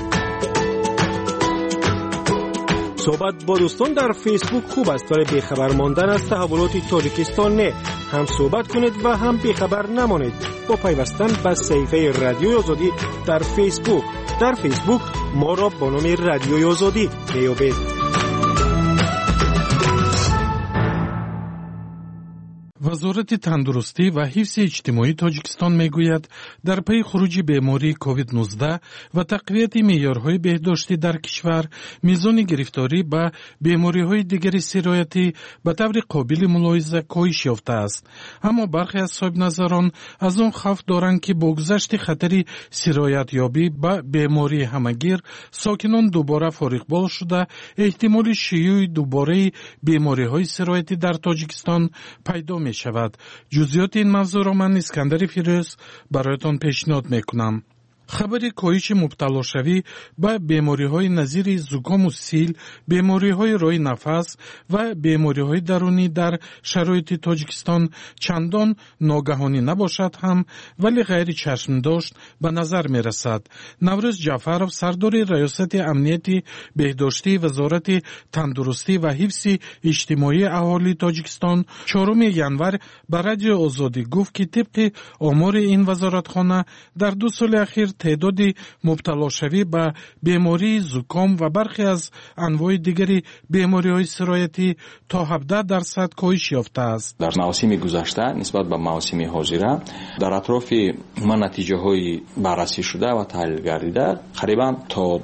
صحبت با دوستان در فیسبوک خوب است، ولی بیخبر ماندن از تحولات تاجیکستان نه. هم صحبت کنید و هم بیخبر نمانید با پیوستن به صفحه رادیوی آزادی در فیسبوک. در فیسبوک ما را با نام رادیوی آزادی بیابید. وزارت تندرستی و حفظ اجتماعی تاجیکستان میگوید در پی خروج بیماری کووید 19 و تقویت معیارهای بهداشتی در کشور، میزان گرفتاری به بیماری‌های دیگر سرایتی به طور قابل ملاحظه کاهش یافته است. اما برخی از صاحب نظران از آن خوف دارند که با گذشت خطر سرایت یابی به بیماری همگیر، ساکنان دوباره فارغبال شده احتمال شیوع دوباره بیماری‌های سرایتی در تاجیکستان پیدا می شود. جزئیات این موضوع را من اسکندر فیروز برایتان پیشنهاد می کنم. خبر کاهش مبتلا شوی به بیماری‌های نظیر زکام و سیل، بیماری‌های راه نفس و بیماری‌های درونی در شرایط تاجیکستان چندان ناگهانی نباشد هم، ولی غیر چشم داشت به نظر می‌رسد. نوروز جعفرов سردار ریاست امنیت بهداشتی وزارت تندرستی و حفظ اجتماعی اهالی تاجیکستان 4 ینور به رادیو آزادی گفت که طبق آمار این وزارتخانه در 2 سال اخیر تعداد مبتلا شوی به بیماری زکام و برخی از انواع دیگری بیماری‌های سرایتی تا 17% کاهش یافته است. در مواسم گذشته نسبت به مواسم حاضره در اطراف نتیجه‌های بررسی شده و تحلیل گردیده قریباً تا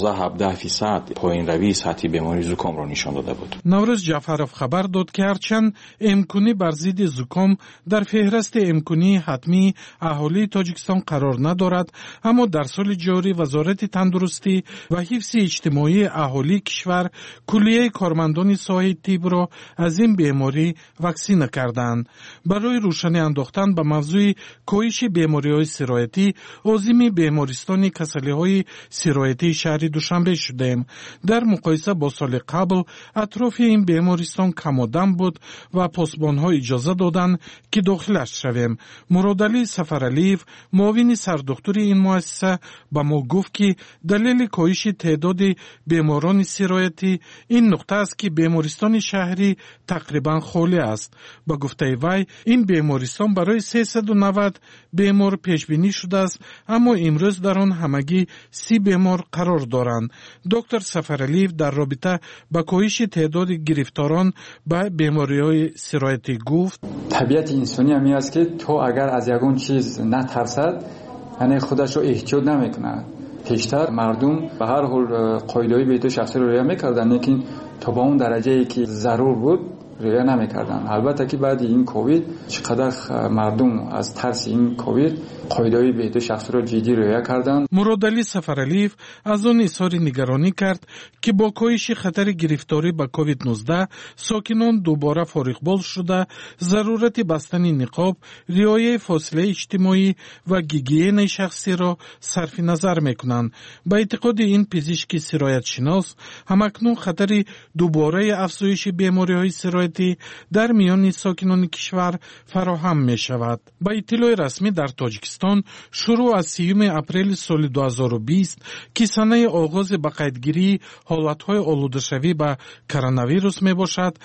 16-17% پایین روی سطح بیماری زکام را نشان داده بود. نوروز جعفرов خبر داد که هرچند امکانی بر ضد زکام در فهرست امکانی حتمی اهالی تاجیکستان قرار ندارد، اما در سال جاری وزارت تندرستی و حفظ اجتماعی اهالی کشور کلیه کارمندان ساحه طب را از این بیماری واکسینه کردند. برای روشنی انداختن به موضوع کاهش بیماری‌های سرایتی، عازم بیمارستان کسلی‌های سرایتی شهر دوشنبه شدیم. در مقایسه با سال قبل اطراف این بیمارستان کم آدم بود و پاسبان‌ها اجازه دادند که داخلش شویم. مرادعلی سفرعلیف معاون سردکتر این مؤسسه با ما گفت که دلیل کاهش تعداد بیماران سرایتی این نقطه است که بیمارستان شهری تقریبا خالی است. با گفته وی این بیمارستان برای 390 بیمار پیش بینی شده است، اما امروز در آن همگی 30 بیمار قرار دارند. دکتر سفرعلیف در رابطه با کاهش تعداد گرفتاران به بیماری‌های سرایتی گفت: طبیعت انسانی همی است که تو اگر از یگون چیز نترسد یعنی خودش رو احتیاط نمیکنه. پیشتر مردم به هر حال قاعده‌های بهداشت شخصی رو رعایت میکردن، لیکن تا به اون درجه‌ای که ضرور بود رعایت نمیکردن. البته که بعد این کووید چقدر مردم از ترس این کووید قاعده‌های بهداشت شخصی را جدی رعایت کردند. مرادعلی سفرعلیف از آن اظهار نگرانی کرد که با کاهش خطر گرفتاری به کووید 19 ساکنان دوباره فارغبال شده ضرورت بستن نقاب، رعایت فاصله اجتماعی و گیگین شخصی را صرف نظر میکنند. به اعتقاد این پزشک سرایت شناس همکنون خطر دوباره افزایش بیماری‌های سرایتی در میان ساکنان کشور فراهم می شود. با اطلاع رسمی در تاجیکستان شروع از 30 اپریل سال 2020 که سنه آغاز به قیدگیری حالتهای آلوده‌شوی به کرونا ویروس می باشد،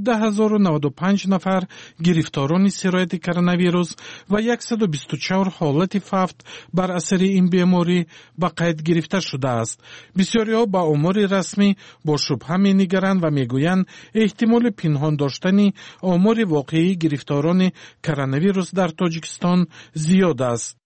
17095 نفر گرفتاران سرایت کرونا ویروس و 124 حالت فوت بر اثر این بیماری به قید گرفته شده است. بسیاری‌ها با آمار رسمی با شبهه می‌نگرند و می‌گویند احتمال پنهان داشتن آمار واقعی گرفتاران کرونا ویروس در تاجیکستان زیاد است.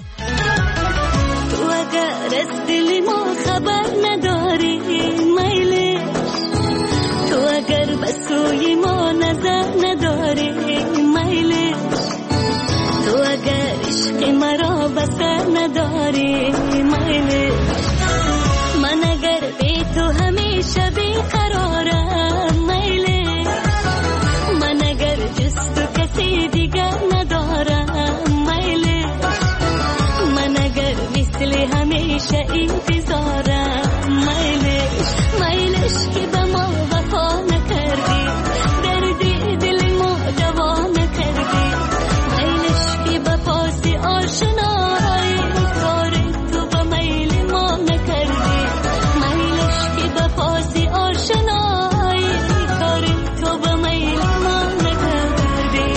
تو اگر از دل ما خبر نداری میلی، تو اگر به سوی ما نظر نداری میلی، تو اگر عشق مرا بسر نداری میلی، من اگر بی تو همیشه بیقرارم میلی، من اگر جز تو کسی دیگر ندارم میلی، من اگر مثل همیشه انتظارم میلش، میلش که به ما وفا نکردی، دردی دل ما دوا نکردی، میلش که به پاس آشنایی کار تو به میل ما نکردی، میلش که به پاس آشنایی کار تو به میل ما نکردی.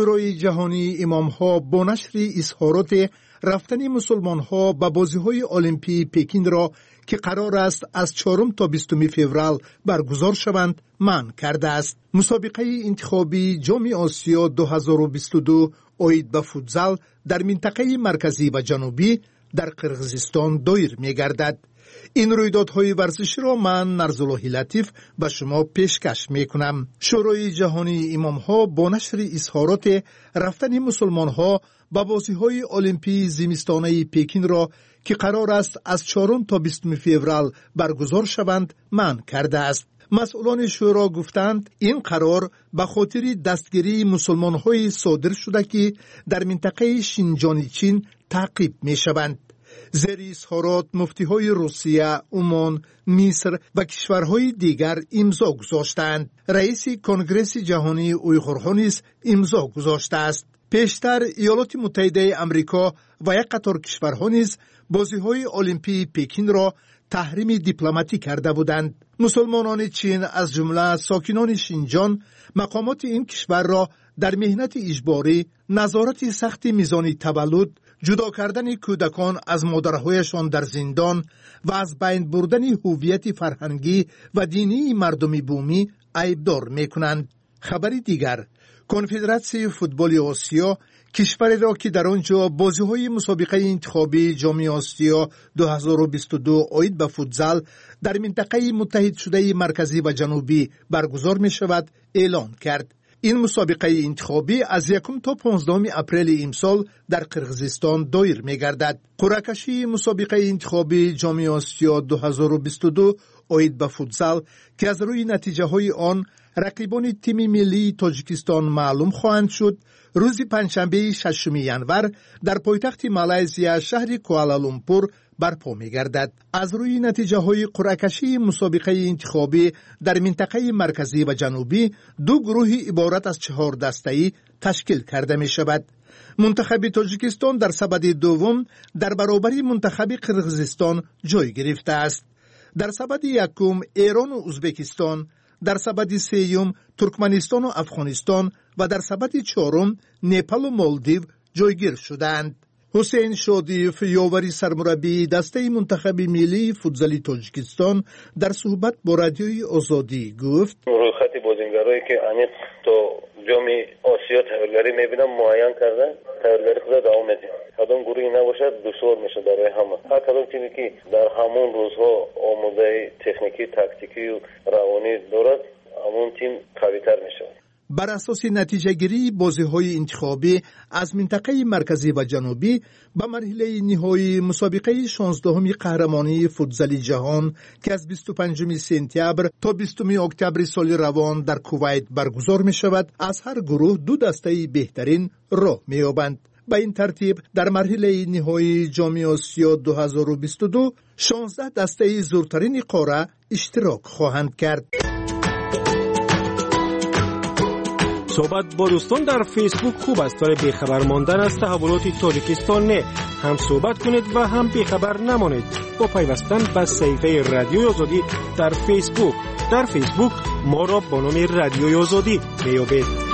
شورای جهانی امام‌ها با نشر اظهارات رفتن مسلمان‌ها به بازی‌های المپی پکین را که قرار است از 4 تا 20 فوریه برگزار شوند منع کرده است. مسابقه انتخابی جام آسیا 2022 عاید به فوتزال در منطقه مرکزی و جنوبی در قرقیزستان دایر می‌گردد. این رویدادهای ورزشی را من نرزالله لطیف به شما پیشکش میکنم. شورای جهانی امام‌ها با نشر اظهارات رفتن مسلمان‌ها به بازی‌های المپی زمستانه پکین را که قرار است از 4 تا 20 فوریه برگزار شوند منع کرده است. مسئولان شورا گفتند این قرار به خاطر دستگیری مسلمان‌های صادر شده که در منطقه شینجان چین تعقیب می‌شوند. زیر اظهارات مفتی‌های روسیه، عمان، مصر و کشورهای دیگر امضا گذاشتند. رئیس کنگره جهانی اویغورها نیز امضا گذاشته است. پیشتر ایالات متحده آمریکا و یک قطار کشورها نیز بازی‌های المپی پکین را تحریم دیپلماتی کرده بودند. مسلمانان چین از جمله ساکنان شینجان مقامات این کشور را در مهنت اجباری، نظارت سخت میزان تولد، جدا کردن کودکان از مادرهایشان در زندان و از بین بردن هویت فرهنگی و دینی مردم بومی عیبدار می‌کنند. خبری دیگر، کنفدراسیون فوتبال آسیا کشوری را که در آنجا بازی‌های مسابقه انتخابی جام آسیا 2022 عاید به فوتزال در منطقه متحد شده مرکزی و جنوبی برگزار می‌شود اعلان کرد. این مسابقه انتخابی از 1 تا 15 اپریل امسال در قرقیزستان دایر می‌گردد. قرعه کشی مسابقه انتخابی جام آسیا 2022 عاید به فوتزال که از روی نتیجه‌های آن رقیبان تیم ملی تاجیکستان معلوم خواهند شد، روز پنجشنبه 6 ژانویه در پایتخت مالزیا شهر کوالالامپور برپا می‌گردد. از روی نتیجه‌های قرعه کشی مسابقه انتخابی در منطقه مرکزی و جنوبی 2 گروه عبارت از 4 دسته‌ای تشکیل کرده می‌شود. منتخب تاجیکستان در سبد دوم در برابر منتخب قرقیزستان جای گرفته است. در سبد یکم ایران و ازبکستان، در سبد سوم ترکمنستان و افغانستان و در سبد چهارم نپال و مالدیو جایگیر شدند. حسین شادیف یاوری سرمربی دسته منتخب ملی فوتزال تاجیکستان در صحبت با رادیوی آزادی گفت: روی خط بازیگرایی که عمیق تا جام آسیا تحولگری میبینم معین کردن، تحولگری خود دوام میده. کدام گروهی نباشد دشوار میشه برای همه. هر کدام تیمی که در همون روزها آموزه تکنیکی، تاکتیکی و روانی دارد، همون تیم قوی‌تر میشه. بر اساس نتیجه گیری بازی‌های انتخابی از منطقه مرکزی و جنوبی به مرحله نهایی مسابقه 16 قهرمانی فوتزال جهان که از 25 سپتامبر تا 20 اکتبر سال روان در کویت برگزار می شود، از هر گروه 2 دسته بهترین راه می یابند. به این ترتیب در مرحله نهایی جام آسیا 2022 16 دسته زورترین قاره اشتراک خواهند کرد. صحبت با دوستان در فیسبوک خوب است، ولی بیخبر ماندن از تحولات تاجیکستان نه. هم صحبت کنید و هم بیخبر نمانید با پیوستن به صفحه رادیوی آزادی در فیسبوک. در فیسبوک ما را با نام رادیوی آزادی میابید.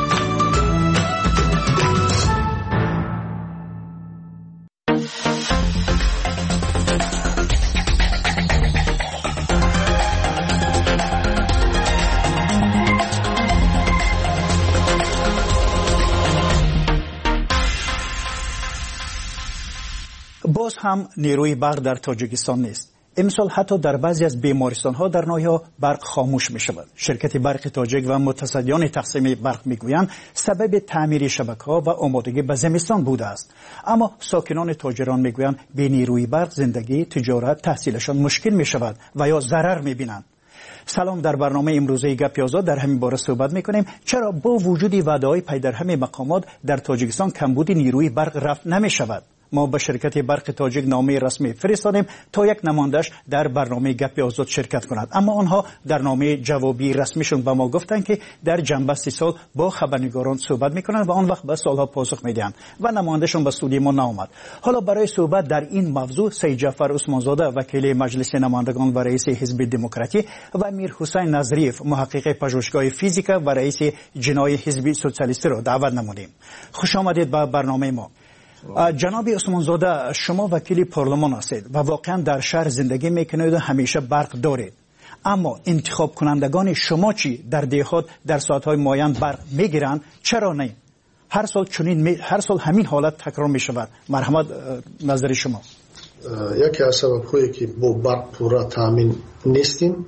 باز هم نیروی برق در تاجیکستان نیست. امسال حتی در بعضی از بیمارستان‌ها در ناحیه برق خاموش می‌شود. شرکت برق تاجیک و متصدیان تقسیم برق می‌گویند سبب تعمیر شبکه‌ها و آمادگی به زمستان بوده است. اما ساکنان تاجران می‌گویند بی نیروی برق زندگی، تجارت، تحصیلشان مشکل می‌شود و یا ضرر می‌بینند. سلام، در برنامه امروزه گپ آزاد در همین باره صحبت می‌کنیم چرا با وجود وعده‌های پی در همه مقامات در تاجیکستان کمبود نیروی برق رفع نمی‌شود. ما به شرکت برق تاجیک نامه رسمی فرستادیم تا یک نماینده‌اش در برنامه گپ آزاد شرکت کند، اما آنها در نامه جوابی رسمیشون به ما گفتند که در جنبه 30 سال با خبرنگاران صحبت میکنند و آن وقت به سالها پاسخ میدهند و نمایندهشون به استودیو ما نآمد. حالا برای صحبت در این موضوع سید جعفر عثمانزاده وکیل مجلس نمایندگان و رئیس حزب دموکراتی و میر حسین نظریف محقق پژوهشگاه فیزیک و رئیس جنای حزب سوسیالیستی را دعوت نمودیم. خوش آمدید به برنامه ما. جناب عثمانزاده، شما وکیل پارلمان هستید و واقعا در شهر زندگی میکنید و همیشه برق دارید، اما انتخاب کنندگان شما چی؟ در دهات در ساعتهای معین برق میگیرند؟ چرا نه؟ هر سال همین حالت تکرار میشود. مرحمت نظر شما. یکی از سبب‌هایی که با برق پورا تامین نیستیم،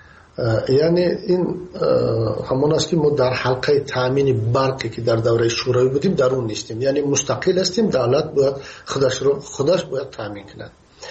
یعنی این همون است که ما در حلقه تامین برقی که در دوره شوروی بودیم در اون نیستیم، یعنی مستقل هستیم، دولت باید خودش باید تامین کند.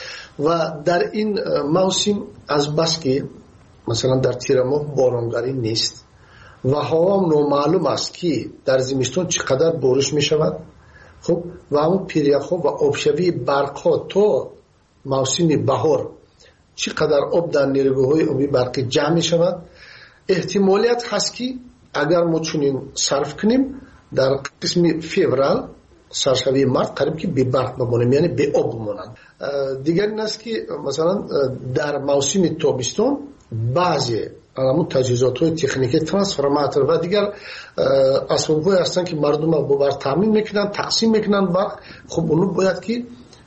و در این موسم از بس که مثلا در تیر ماه بارانگری نیست و هوا نامعلوم است که در زمستون چقدر بارش می شود، خب و همون پیریخ‌ها و آبشوی برق‌ها تا موسم بهار چقدر آب در نیروگاه‌های آبی برقی جمع می شود، احتمالیت هست که اگر ما چنین صرف کنیم در قسم فوریه سرشوی مرد قریب که به برق بمانیم، یعنی به آب بمانند. دیگر این است که مثلا در موسم تابستان بعضی همون تجهیزات های تکنیکی ترانسفورماتور و دیگر اسباب های هستند که مردم با برق تامین میکنند، تقسیم میکنند برق، خب اونو باید که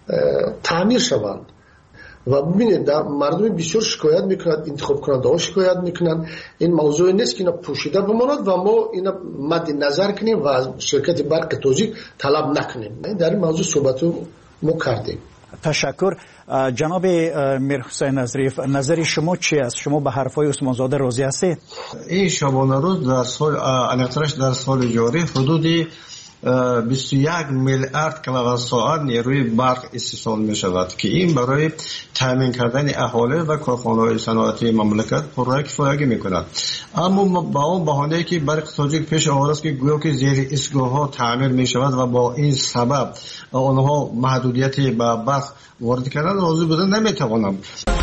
تعمیر شوند. و ببینید در مردم بسیار شکایت میکنند، انتخاب کننده ها شکایت میکنند. این موضوع نیست که اینا پوشیده بماند و ما اینا مد نظر کنیم و از شرکت برق تاجیک طلب نکنیم. در این موضوع صحبت ما کردیم. تشکر. جناب میر حسین نظریف، نظر شما چی است؟ شما به حرفای عثمانزاده راضی هستید؟ این شبانه روز در سال الکترش در سال جاری حدودی 21 میلیارد کیلووات ساعت نیروی برق استفاده می شود که این برای تامین کردن اهالی و کارخانه‌های صنعتی مملکت پررای کفایت می کند. اما با اون بهانه‌ای که برق تاجیک پیش آورده است که گویا که زیر ایستگاه‌ها تعمیر می شود و با این سبب آنها محدودیتی به برق وارد کردن راضی بودن نمی توانم.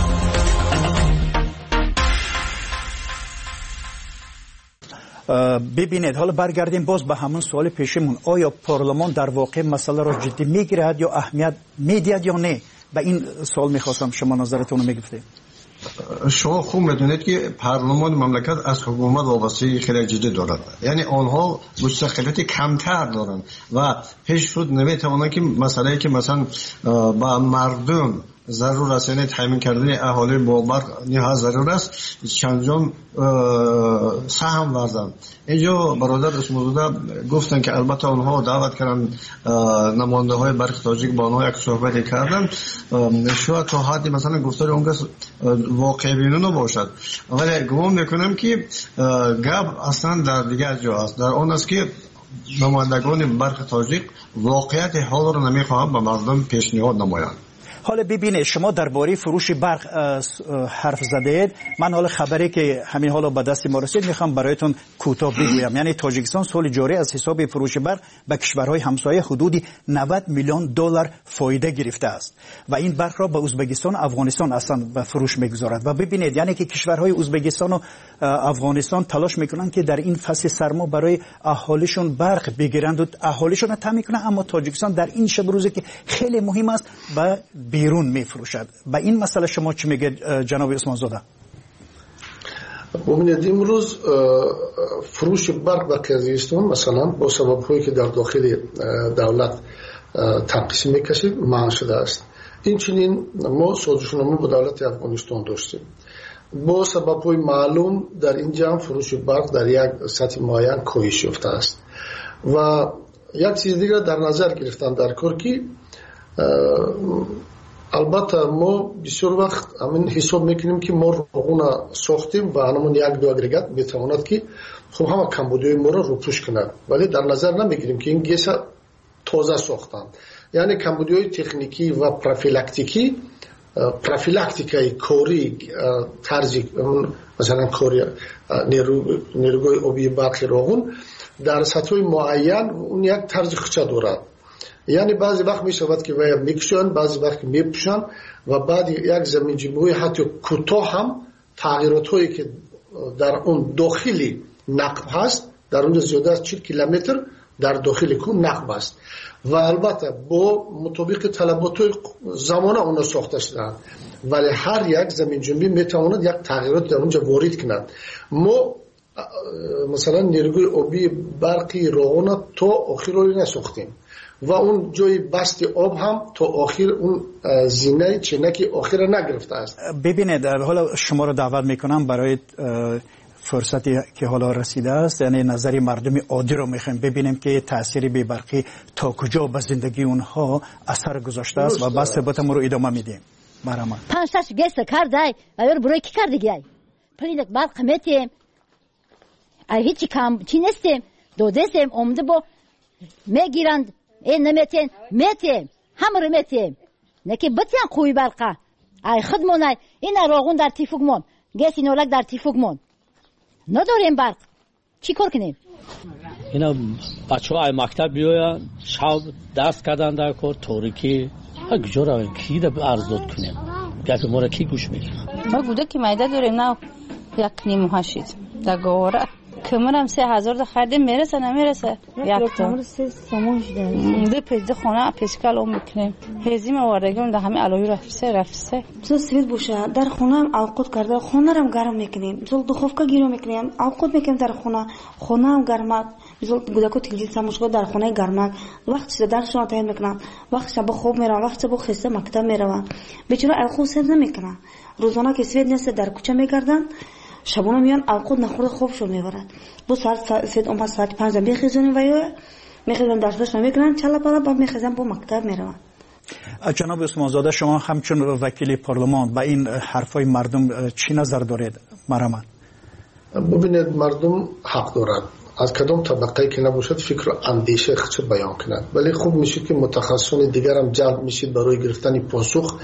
ببینید، حالا برگردیم باز به همون سوال پیشمون، آیا پارلمان در واقع مسئله را جدی میگیرد یا اهمیت میدهد یا نه؟ به این سوال میخواستم شما نظرتون رو میگفتید. شما خوب میدونید که پارلمان مملکت از حکومت وابستگی خیلی جدی دارد، یعنی آنها مستقلیت کمتر دارند و پیش خود نمیتوانند که مسئله که مثلا با مردم ضرور است، یعنی تامین کردن اهالی با برق نیاز ضرور است، چندان سهم ورزند. اینجا برادر عثمانزاده گفتن که البته آنها دعوت کردن نماینده های برق تاجیک با آنها یک صحبتی کردن، شاید تا حدی مثلا گفتار اون کس واقع بینانه باشد، ولی گمان میکنم که گپ اصلا در دیگر جا است، در آن است که نمایندگان برق تاجیک واقعیت حال را نمیخواهند به مردم پیشنهاد نمایند. حالا ببینید، شما درباره فروش برق حرف زدید. من حالا خبری که همین حالا به دست ما رسید میخوام برایتون کوتاه بگویم. یعنی تاجیکستان سال جاری از حساب فروش برق به کشورهای همسایه حدودی 90 میلیون دلار فایده گرفته است و این برق را به ازبکستان و افغانستان اصلا به فروش میگذارد. و ببینید، یعنی که کشورهای ازبکستان و افغانستان تلاش میکنن که در این فصل سرما برای اهالیشون برق بگیرند و اهالیشون را تامین کنند، اما تاجیکستان در این شب روزی که خیلی مهم است به بیرون میفروشد. با این مسئله شما چی میگه جناب عثمانزاده؟ ببینید، امروز فروش برق به قزاقستان مثلا با سبب‌هایی که در داخل دولت تقسیم میکشه منع شده است. این چنین ما سازشنامه با دولت افغانستان داشتیم. با سبب‌های معلوم در اینجا فروش برق در یک سطح معین کاهش یافته است و یک چیز دیگر در نظر گرفتن در کار که البته ما بسیار وقت همین حساب میکنیم که ما روغن ساختیم و همون یک دو اگریگات میتواند که خب همه کمبودی ما رو پوش کند، ولی در نظر نمیگیریم که این گیس تازه ساختن. یعنی کمبودی های تکنیکی و پروفیلاکتیکای کوری طرزی مثلا کوری نیروگاه آبی برق روغن در سطح معین اون یک طرز خچه دارد یعنی بعضی وقت میشود که ویا میکشن، بعضی وقت میپوشن و بعد یک زمینجنبی حتی کوتاه هم تغییرات هایی که در اون داخلی نقب هست، در اونجا زیاده از 40 کیلومتر در داخل کوه نقب است و البته با مطابق طلبات زمانه اونا ساخته شدند، ولی هر یک زمین جنبی میتواند یک تغییرات در اونجا وارد کند. ما مثلا نیروی آبی برقی راغون تا آخر رو نساختیم و اون جای بست آب هم تا آخر اون زینه چنکی آخر نگرفته است. ببینید حالا شما رو دعوت میکنم برای فرصتی که حالا رسیده است، یعنی نظری مردم عادی رو میخوایم ببینیم که تأثیر بی برقی تا کجا به زندگی اونها اثر گذاشته است و بس ثبتم رو ادامه میدیم. برام 5-6 گست کردای اگر برای کی کردگی پلیدک برق میتیم هیچ کم چی نستیم دودستیم اومده با میگیرند این نمیتین میتیم همه رو میتیم نکی بتیان خوی برقه ای خودمون این راغون در تیفوگمون گسی نولک در تیفوگمون نداریم برق چی کار کنیم؟ اینا بچه های مکتب بیاین شب دست کردن در کار تاریکی کجا رویم کی در ارزاد کنیم گفت ما را کی گوش میگیم ما گوده که مایده داریم نه یک نیم هاشید در گواره کمرم 3000 ده خریدیم میرسه نمیرسه یک تا ده پیزده خونه پیشکل اون میکنیم هزیم واردگیم ده همه علوی رفته تو سوید باشه در خونه هم اوقات کرده خونه هم گرم میکنیم تو دخوفکا گیرو میکنیم اوقات میکنیم در خونه هم گرمک مثلا گودکو تلویزیون سموشگاه در خونه گرمک وقتی درسشون تایم میکنن وقتی شب خوب میرن وقتی شب خسته مکتب میرن بیچاره خوب سر نمیکنن روزانه که سوید نیست در کوچه میگردن شبونه میان اوقات نخورده خوبشون میبرد بو ساعت اون ساعت 5 میخیزونیم ویو میخیزن درسش نمیکنن چلا پلا با میخیزن با مکتب میرون. جناب عثمان زاده شما همچون وکیل پارلمان با این حرفای مردم چی نظر دارید؟ مرحبا. ببینید مردم حق دارند از کدام طبقه که نباشد فکر و اندیشه خود بیان کنند، ولی خوب میشه که متخصصان دیگر هم جلب میشید برای گرفتن پاسخ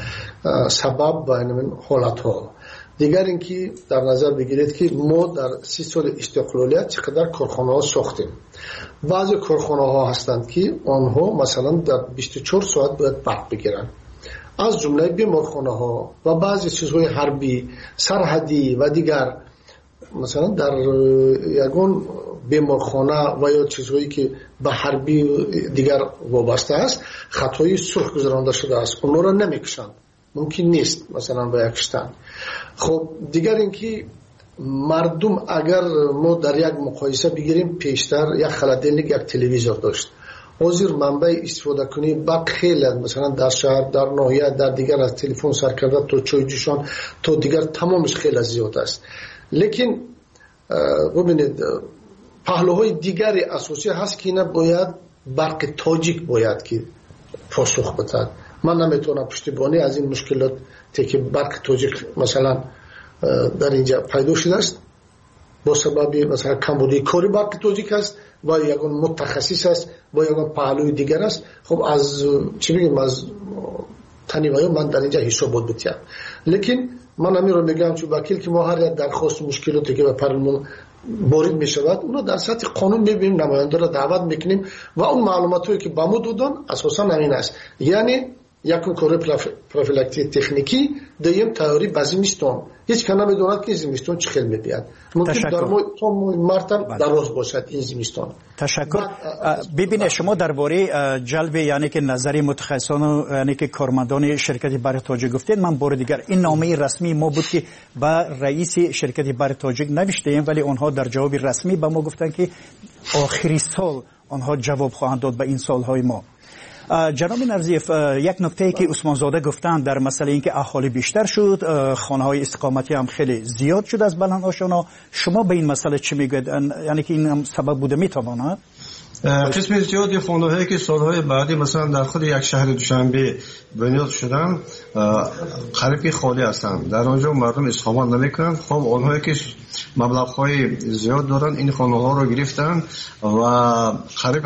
سبب با این حالت ها. دیگر اینکه در نظر بگیرید که ما در 30 سال استقلالیت چقدر کارخانه ها ساختیم. بعضی کارخانه ها هستند که آنها مثلا در 24 ساعت باید برق بگیرن، از جمله بیمارخانه ها و بعضی چیزهای حربی سرحدی و دیگر. مثلا در یگان بیمارخانه و یا چیزهایی که به حربی دیگر وابسته است خطای سرخ گذرانده شده است، اونها را نمیکشند، ممکن نیست مثلا با یکشتن. خب دیگر اینکه مردم اگر ما در یک مقایسه بگیریم پیشتر یک خلدلنگ یک تلویزور داشت، حاضر منبع استفاده کنی با خیلی مثلا در شهر در ناحیه در دیگر از تلفن سر کرده تا چای جوشان تا دیگر تمامش خیلی زیاد است. لیکن ببینید پهلوهای دیگری اساسی هست که اینا باید برق تاجیک باید که پاسخ بدهد. من نمیتونم پشتیبانی از این مشکلات که برق تاجیک مثلا در اینجا پیدا شده است با سبب مثلا کمبودی کاری برق تاجیک است و یگان متخصص است و یگان پهلوی دیگر است. خب از چی بگیم از تنیوایی من در اینجا حسابات بتیم. لیکن من همین رو میگم چون وکیل که ما هر یک درخواست مشکلاتی که به پارلمان وارد میشود اونو در سطح قانون میبینیم، نماینده را دعوت میکنیم و اون معلوماتی که به ما دادن اساسا همین است. یعنی یکم کار پروفیلاکتی تکنیکی، دوم تئوری به زمستان. هیچ کس نمیدوند که زمستان چه خیلی میاد. ممکن در تا مرتب دراز باشد این زمستان. تشکر. ببینید شما درباره جلب یعنی که نظری متخصصان یعنی که کارمندان شرکت برق تاجیک گفتید، من بار دیگر این نامه رسمی ما بود که با رئیس شرکت برق تاجیک نوشتیم ولی آنها در جواب رسمی به ما گفتن که آخری سال آنها جواب خواهند داد به این سالهای ما. جناب نرزیف یک نکته که عثمان زاده گفتند در مسئله اینکه اهالی بیشتر شد، خانه‌های استقامتی هم خیلی زیاد شد از بلند آشنا، شما به این مسئله چی میگید؟ یعنی که این هم سبب بوده میتواند؟ قسم زیادی خانه‌هایی که سالهای بعدی مثلا در خود یک شهر دوشنبه بنیاد شدن قریب خالی هستند، در آنجا مردم اقامت نمیکنند. خب آنهایی که مبلغ‌های زیاد دارن این خانه‌ها رو گرفتن و قریب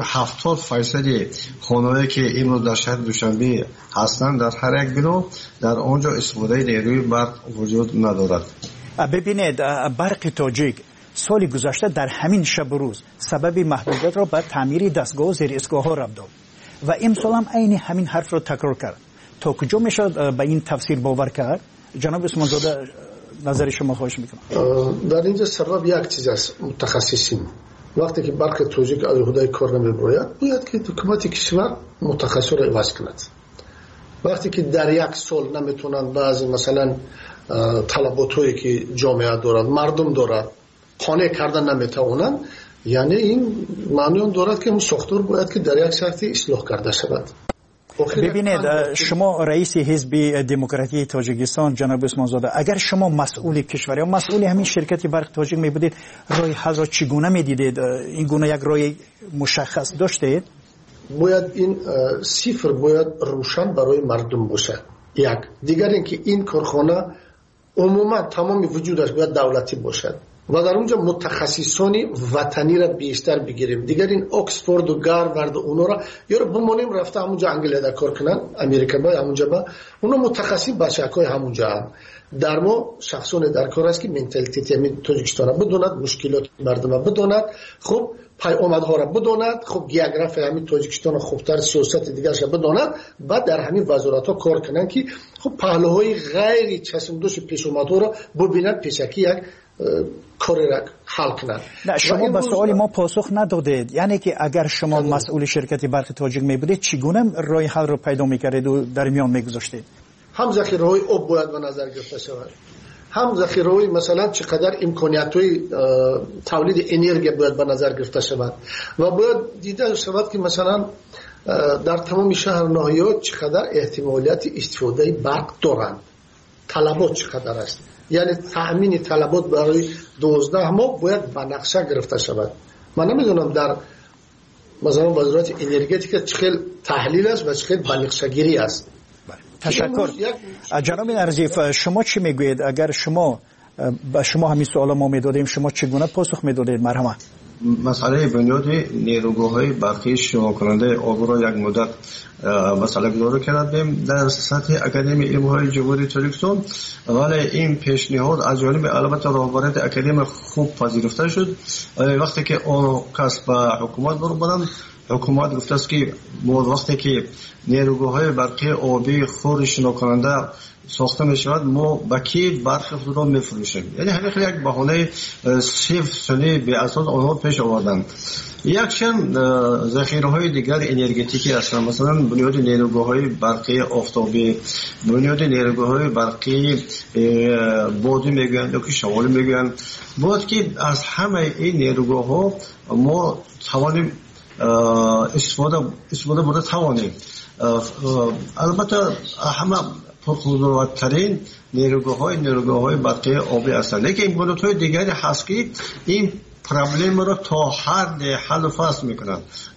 70% خانه‌هایی که امروز در شهر دوشنبه هستند در هر یک بنا در آنجا استفاده نیروی برق وجود ندارد. ببینید برق تاجیک سال گذشته در همین شب و روز سبب محدودیت را به تعمیر دستگاه و زیر اسگاه ها رفت داد. و امسال هم عین همین حرف رو تکرار کرد. تا کجا میشه به این تفسیر باور کرد؟ جناب عثمان زاده نظر شما خواهش میکنم. در اینجا سبب یک چیز است، متخصصین وقتی که برخی توجیه علیه کار نمیباید باید که حکومت کشور متخصص را عوض کند. وقتی که در یک سال نمیتونن بعضی مثلا طلباتایی که جامعه دارد مردم دارد خانه کردن نمیتوانند، یعنی این معنی اون دارد که اون ساختار باید که در یک شرطی اصلاح کرده شود. ببینید شما رئیس حزب دموکراتی تاجیکستان جناب عثمان زاده، اگر شما مسئول کشور یا مسئول همین شرکت برق تاجیک می بودید، راه حل را چگونه میدیدید؟ این گونه یک راه مشخص داشتید؟ باید این صفر باید روشن برای مردم باشه. یک دیگر اینکه این کارخانه عموما تمام وجودش باید دولتی باشد و در اونجا متخصصانی وطنی را بیشتر بگیریم. دیگر این اکسفورد و گاروارد و اونا را یا بمونیم رفته همونجا انگلیس کار کنن، امریکا با همونجا با اونا متخصص بچه‌های همونجا هم. در ما شخصون در کار است که منتالیتی همین تاجیکستان بدوند، مشکلات مردم بدوند، خب پیامدها را بدوند، خب گیوگرافی همین تاجیکستان خوبتر، سیاست دیگرش بدوند، بعد در همین وزارت‌ها کار کنن که خب پهلوهای غیر چشمدوش پیش اومده را ببینند پیشکی یک کاری را حل کنند. نه شما به سوال ما پاسخ ندادید، یعنی که اگر شما مسئول شرکت برق تاجیک می بودید چگونه راه حل رو پیدا می‌کردید و در میان می‌گذاشتید؟ هم ذخیره‌های آب باید به نظر گرفته شود، هم ذخیره‌های مثلا چقدر امکانیت‌های تولید انرژی باید به نظر گرفته شود و باید دیده شود که مثلا در تمام شهر ناحیه‌ها چقدر احتمالیت استفاده برق دارند، طلبات چقدر است، یعنی تأمین طلبات برای 12 ماه باید به نقشه گرفته شود. من نمیدونم در مثلا وزارت انرژتیک چقدر تحلیل است و چقدر به نقشه گیری است. تشکر. جناب نرزیف شما چی میگویید؟ اگر شما به شما همین سوال ما میدادیم شما چگونه پاسخ میدادید؟ مرحمت. مسئله بنیادی نیروگاه‌های برقی شما کننده آب را یک مدت مسئله گذاری کردیم در سطح اکادمی علم‌های جمهوری تاجیکستان، ولی این پیشنهاد از جانب البته راهبران اکادمی خوب پذیرفته شد. وقتی که آن کس به حکومت برآمدند، حکومت گفته است که وقتی که نیروگاه‌های برقی آبی خور شنا کننده ساخته می شود ما با کی برق خود را میفروشیم. یعنی همین یک بهانه صفر سنی به اساس آنها پیش آوردند. یکشن ذخیره‌های دیگر انرژتیکی هستند، مثلا بنیاد نیروگاه‌های برقی آفتابی، بنیاد نیروگاه‌های برقی بادی میگویند یا که شمالی میگویند. باید که از همه این نیروگاه‌ها ما توانیم استفاده بوده توانیم. البته همه پرقدرت‌ترین نیروگاه‌های برقی آبی هستند، لیکن امکانات‌های دیگری هست که این پرابلم را تا حد حل و فصل میکنند.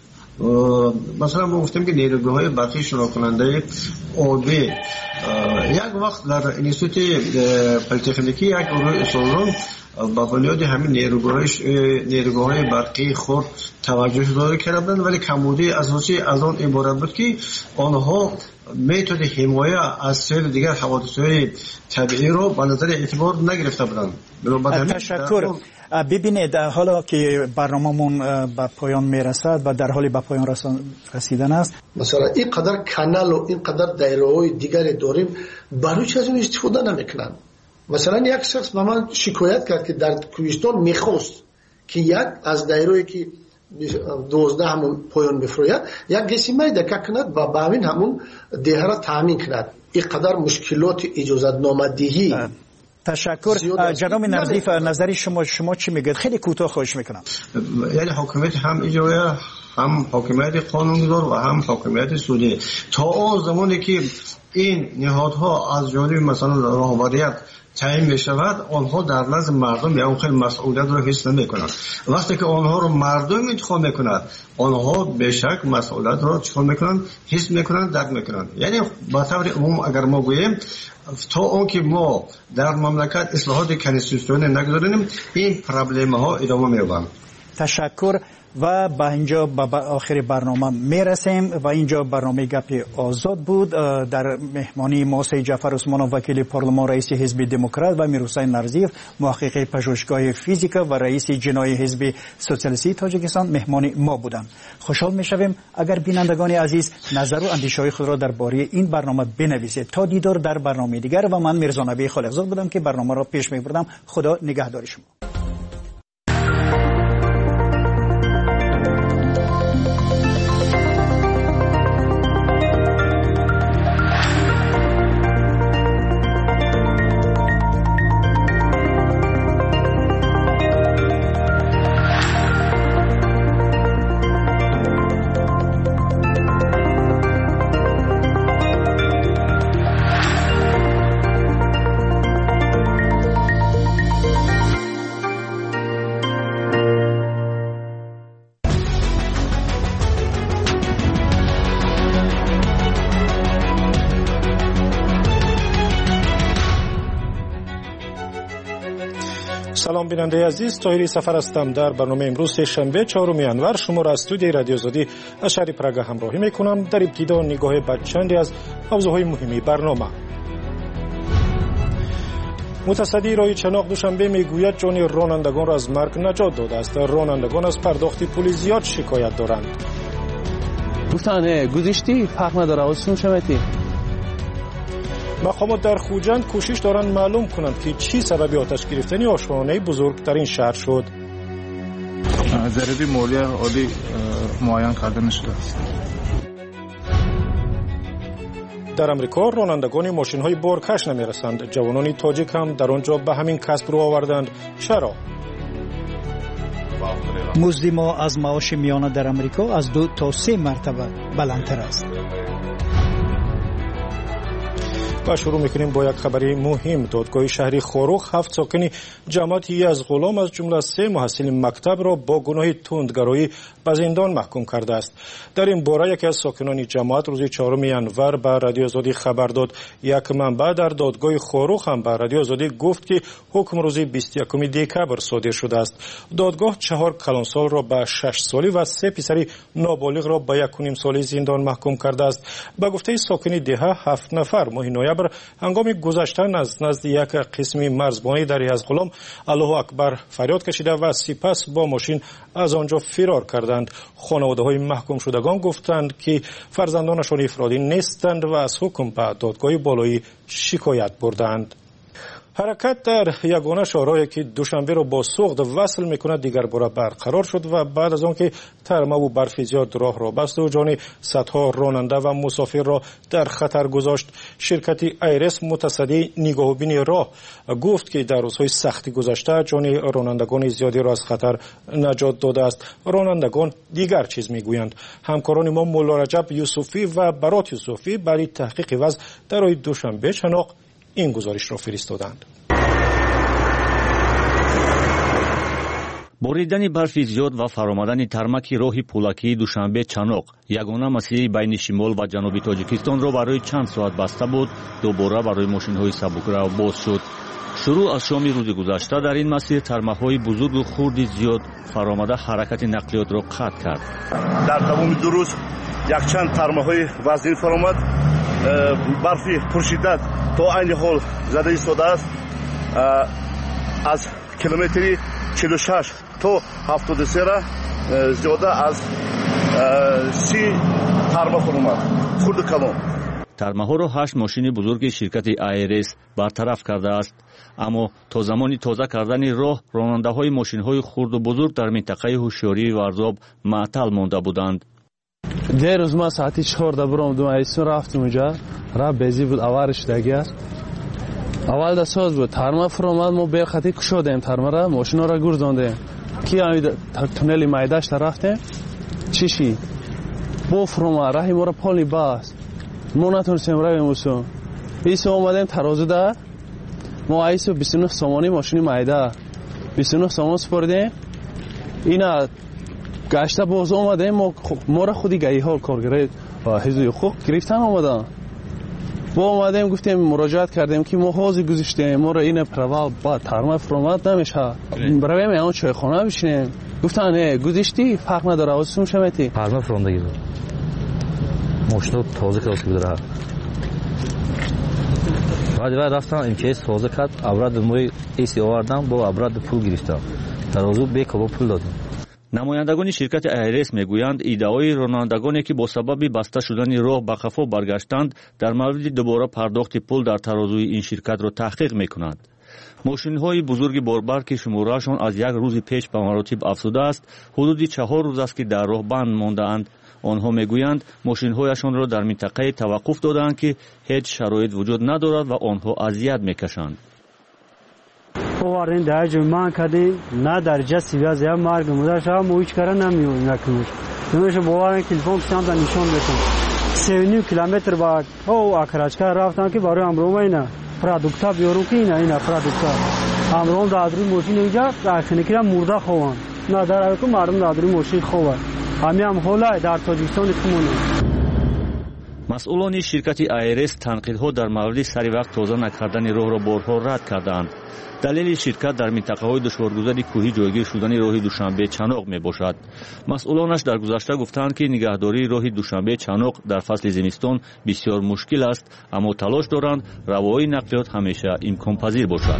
مثلا ما گفتیم که نیروگاه‌های برقی شنا کننده آبی یک وقت در انستیتوت پلی‌تکنیکی یک گروه اصولان با بنیاد همین نیروگاه‌های برقی خود توجه داده کردند، ولی کمبودی اساسی از آن عبارت بود که آنها میتود حمایه از سایر دیگر حوادث‌های طبیعی را به نظر اعتبار نگرفته بودند. تشکر. ببینید حالا که برنامه‌مون به پایان میرسد و در حال به پایان رسیدن است، مثلا این قدر کانال و این قدر دایره‌های دیگری داریم، برای چه از این استفاده نمیکنن. مثلا یک شخص به من شکایت کرد که در کوهستان میخواست که یک از دایره‌ای که 12 همون پایان میفروید یک قسمت دکه کند و با همین همون دیه را تامین کند. این قدر مشکلات اجازت نامدهی. تشکر. جناب نرزیف نظری شما چی میگید؟ خیلی کوتاه خواهش میکنم. یعنی حاکمیت هم اجرایی، هم حاکمیت قانونگذار و هم حاکمیت سودی، تا آن زمانی که این نهادها از جانب مثلا راهبریت تعیین می شود، آنها در نزد مردم یا اون خیلی مسئولیت را حس نمی کنند. وقتی که آنها رو مردم انتخاب می کند، آنها به شک مسئولیت را چطور می کنند؟ حس می کنند، درک می کنند. یعنی به طور عموم اگر ما گوییم تا اون که ما در مملکت اصلاحات کنستیتوسیونی نگذاریم، این پرابلم ها ادامه می یابند. تشکر و به اینجا به آخر برنامه میرسیم و اینجا برنامه گپ آزاد بود. در مهمانی ما سید جعفر عثمانov وکیل پارلمان، رئیس حزب دموکرات، و میرحسین نرزیف محقق پژوهشگاه فیزیک و رئیس جنایی حزب سوسیالیستی تاجیکستان مهمان ما بودند. خوشحال میشویم اگر بینندگان عزیز نظر و اندیشه‌های خود را درباره این برنامه بنویسید. تا دیدار در برنامه دیگر و من میرزا نبی خالقزاد بودم که برنامه را پیش میبردم. خدا نگهدار شما. سلام بیننده عزیز، طاهری سفر هستم. در برنامه امروز شنبه 4 انور شما را از استودیوی رادیو آزادی از شهر پراگ همراهی میکنم. در ابتدا نگاه به چندی از موضوعهای مهمی برنامه. متصدی راه چناق دوشنبه میگوید جان رانندگان را از مرگ نجات داده است. رانندگان از پرداخت پول زیاد شکایت دارند. گفتن گذشتی فرق نداره آسون شمتی. مقامات در خوجند کوشش دارند معلوم کنند که چی سبب آتش گرفتن آشیانه بزرگترین شهر شد. ضریب مالی عالی معین کرده نشده است. در امریکا رانندگان ماشین‌های بارکش نمی‌رسند. جوانان تاجیک هم در آنجا به همین کسب رو آوردند. چرا؟ مزد ما از معاش میانه در امریکا از 2 تا 3 مرتبه بلندتر است. و شروع میکنیم با یک خبری مهم. دادگاه شهری خاروخ 7 ساکن جماعتی از غلام از جمله 3 محصل مکتب را با گناه تندگرایی به زندان محکوم کرده است. در این باره یکی از ساکنان جماعت روز 4 انور به رادیو آزادی خبر داد. یک منبع در دادگاه خاروخ هم به رادیو آزادی گفت که حکم روز 21 دکبر صادر شده است. دادگاه 4 کلانسال را به 6 سالی و 3 پسر نابالغ را به 1.5 سالی زندان محکوم کرده است. به گفته ساکن دهه 7 نفر ماه نوامبر هنگام گذشتن از نزد یک قسم مرزبانی در یزغلام الله اکبر فریاد کشیده و سپس با ماشین از آنجا فرار کردند. خانواده‌های محکوم شدگان گفتند که فرزندانشان افرادی نیستند و از حکم به دادگاه بالایی شکایت بردند. حرکت در یگانه شهرهایی که دوشنبه را با سوخت وصل میکند دیگر باره برقرار شد و بعد از آنکه ترمه و برف زیاد راه را بست و جان صدها راننده و مسافر را در خطر گذاشت، شرکت ایرس متصدی نگاهبین راه گفت که در روزهای سختی گذشته جان رانندگان زیادی را از خطر نجات داده است. رانندگان دیگر چیز میگویند. همکاران ما مولا رجب یوسفی و برات یوسفی برای تحقیق وضع در راه دوشنبه چناق این گزارش را فرستادند. боридани барфи зиёд ва фаромадани тармаки роҳи пӯлакии душанбе чаноқ ягона масири байни шимол ва ҷануби тоҷикистонро барои чанд соат баста буд. дубора барои мошинҳои сабукрав боз шуд. шурӯъ аз шоми рӯзи гузашта дар ин масир тармаҳои бузургу хурди зиёд фаромада ҳаракати нақлиётро қатъ кард. дар тамоми ду рӯз якчанд тармаҳои вазнин фаромад. барфи пуршиддат то айни ҳол зада истодааст. аз километри 46 то 73 ра зиёда аз 30 тарма фаромад. хурду калон тармаҳоро 8 мошини бузурги ширкати ARS бартараф кардааст. аммо то замони тоза кардани роҳ ронандаҳои мошинҳои хурду бузург дар минтақаи ҳушёрии варзоб маътал монда буданд. دیروز ما ساعتی 4 برآمدم ایسون رفتم اونجا راه بزی بود آوارش دگیر اول دا ساز بود ترما فرامد ما به خاطر کشودیم ترما را ماشینا را گرداندیم کی امید تونل مایداش رفتیم چیشی با فرما راهی ما را پالی باز ما نتونستیم رویم وسو ایسو اومدیم ترازو دا ما ایسو 29 سامانی ماشین مایدا 29 سامان سپردیم اینا گشته باز اومده ما را خودی گایی ها کارگره حزب حقوق گرفتن اومدن ما اومدیم گفتیم مراجعت کردیم که ما حوض گذاشتیم ما را این پروال با ترمه فرامد نمیشه برویم اون چایخانه بشینیم گفتن گذاشتی فرق نداره آسون شمیتی ترمه فرامدگی بود ماشین تازه کلاس بودره بعد رفتم امکیس تازه کرد ابراد موی ایسی آوردم با ابراد پول گرفتم در روزو به کباب پول دادم. намояндагони ширкати айрес мегӯянд иддаои ронандагоне ки бо сабаби баста шудани роҳ ба қафо баргаштанд дар мавриди дубора пардохти пул дар тарозуи ин ширкатро таҳқиқ мекунанд. мошинҳои бузурги борбар ки шумораашон аз як рӯзи пеш ба маротиб афзудааст ҳудуди 4 рӯз аст ки дар роҳ банд мондаанд. онҳо мегӯянд мошинҳояшонро дар минтақае таваққуф додаанд ки ҳеҷ шароит вуҷуд надорад ва онҳо азият мекашанд. آوردین در جمعان کردیم نه در جسی ویاز یا مرگ مدرش هم مویچ کردن نمیون نکنوش نمیشه باورن تلفن کشان تا نشان بتون 3.5 کیلومتر بعد او اکراچکا رفتن که برای امروز اینا پروداکتا بیارو که اینا پروداکتا امروز دادری ماشین اینجا اخنیکرا مرده خوان نه در که مردم دادری ماشین خوان هم حالا در تاجیکستان خمونه. масъулони ширкати айрес танқидҳо дар мавриди сари вақт тоза накардани роҳро борҳо рад кардаанд. далели ширкат дар минтақаҳои душворгузари кӯҳӣ ҷойгир шудани роҳи душанбе чаноқ мебошад. масъулонаш дар гузашта гуфтанд ки нигаҳдории роҳи душанбе чаноқ дар фасли зимистон бисёр мушкил аст аммо талош доранд равоии нақлиёт ҳамеша имконпазир бошад.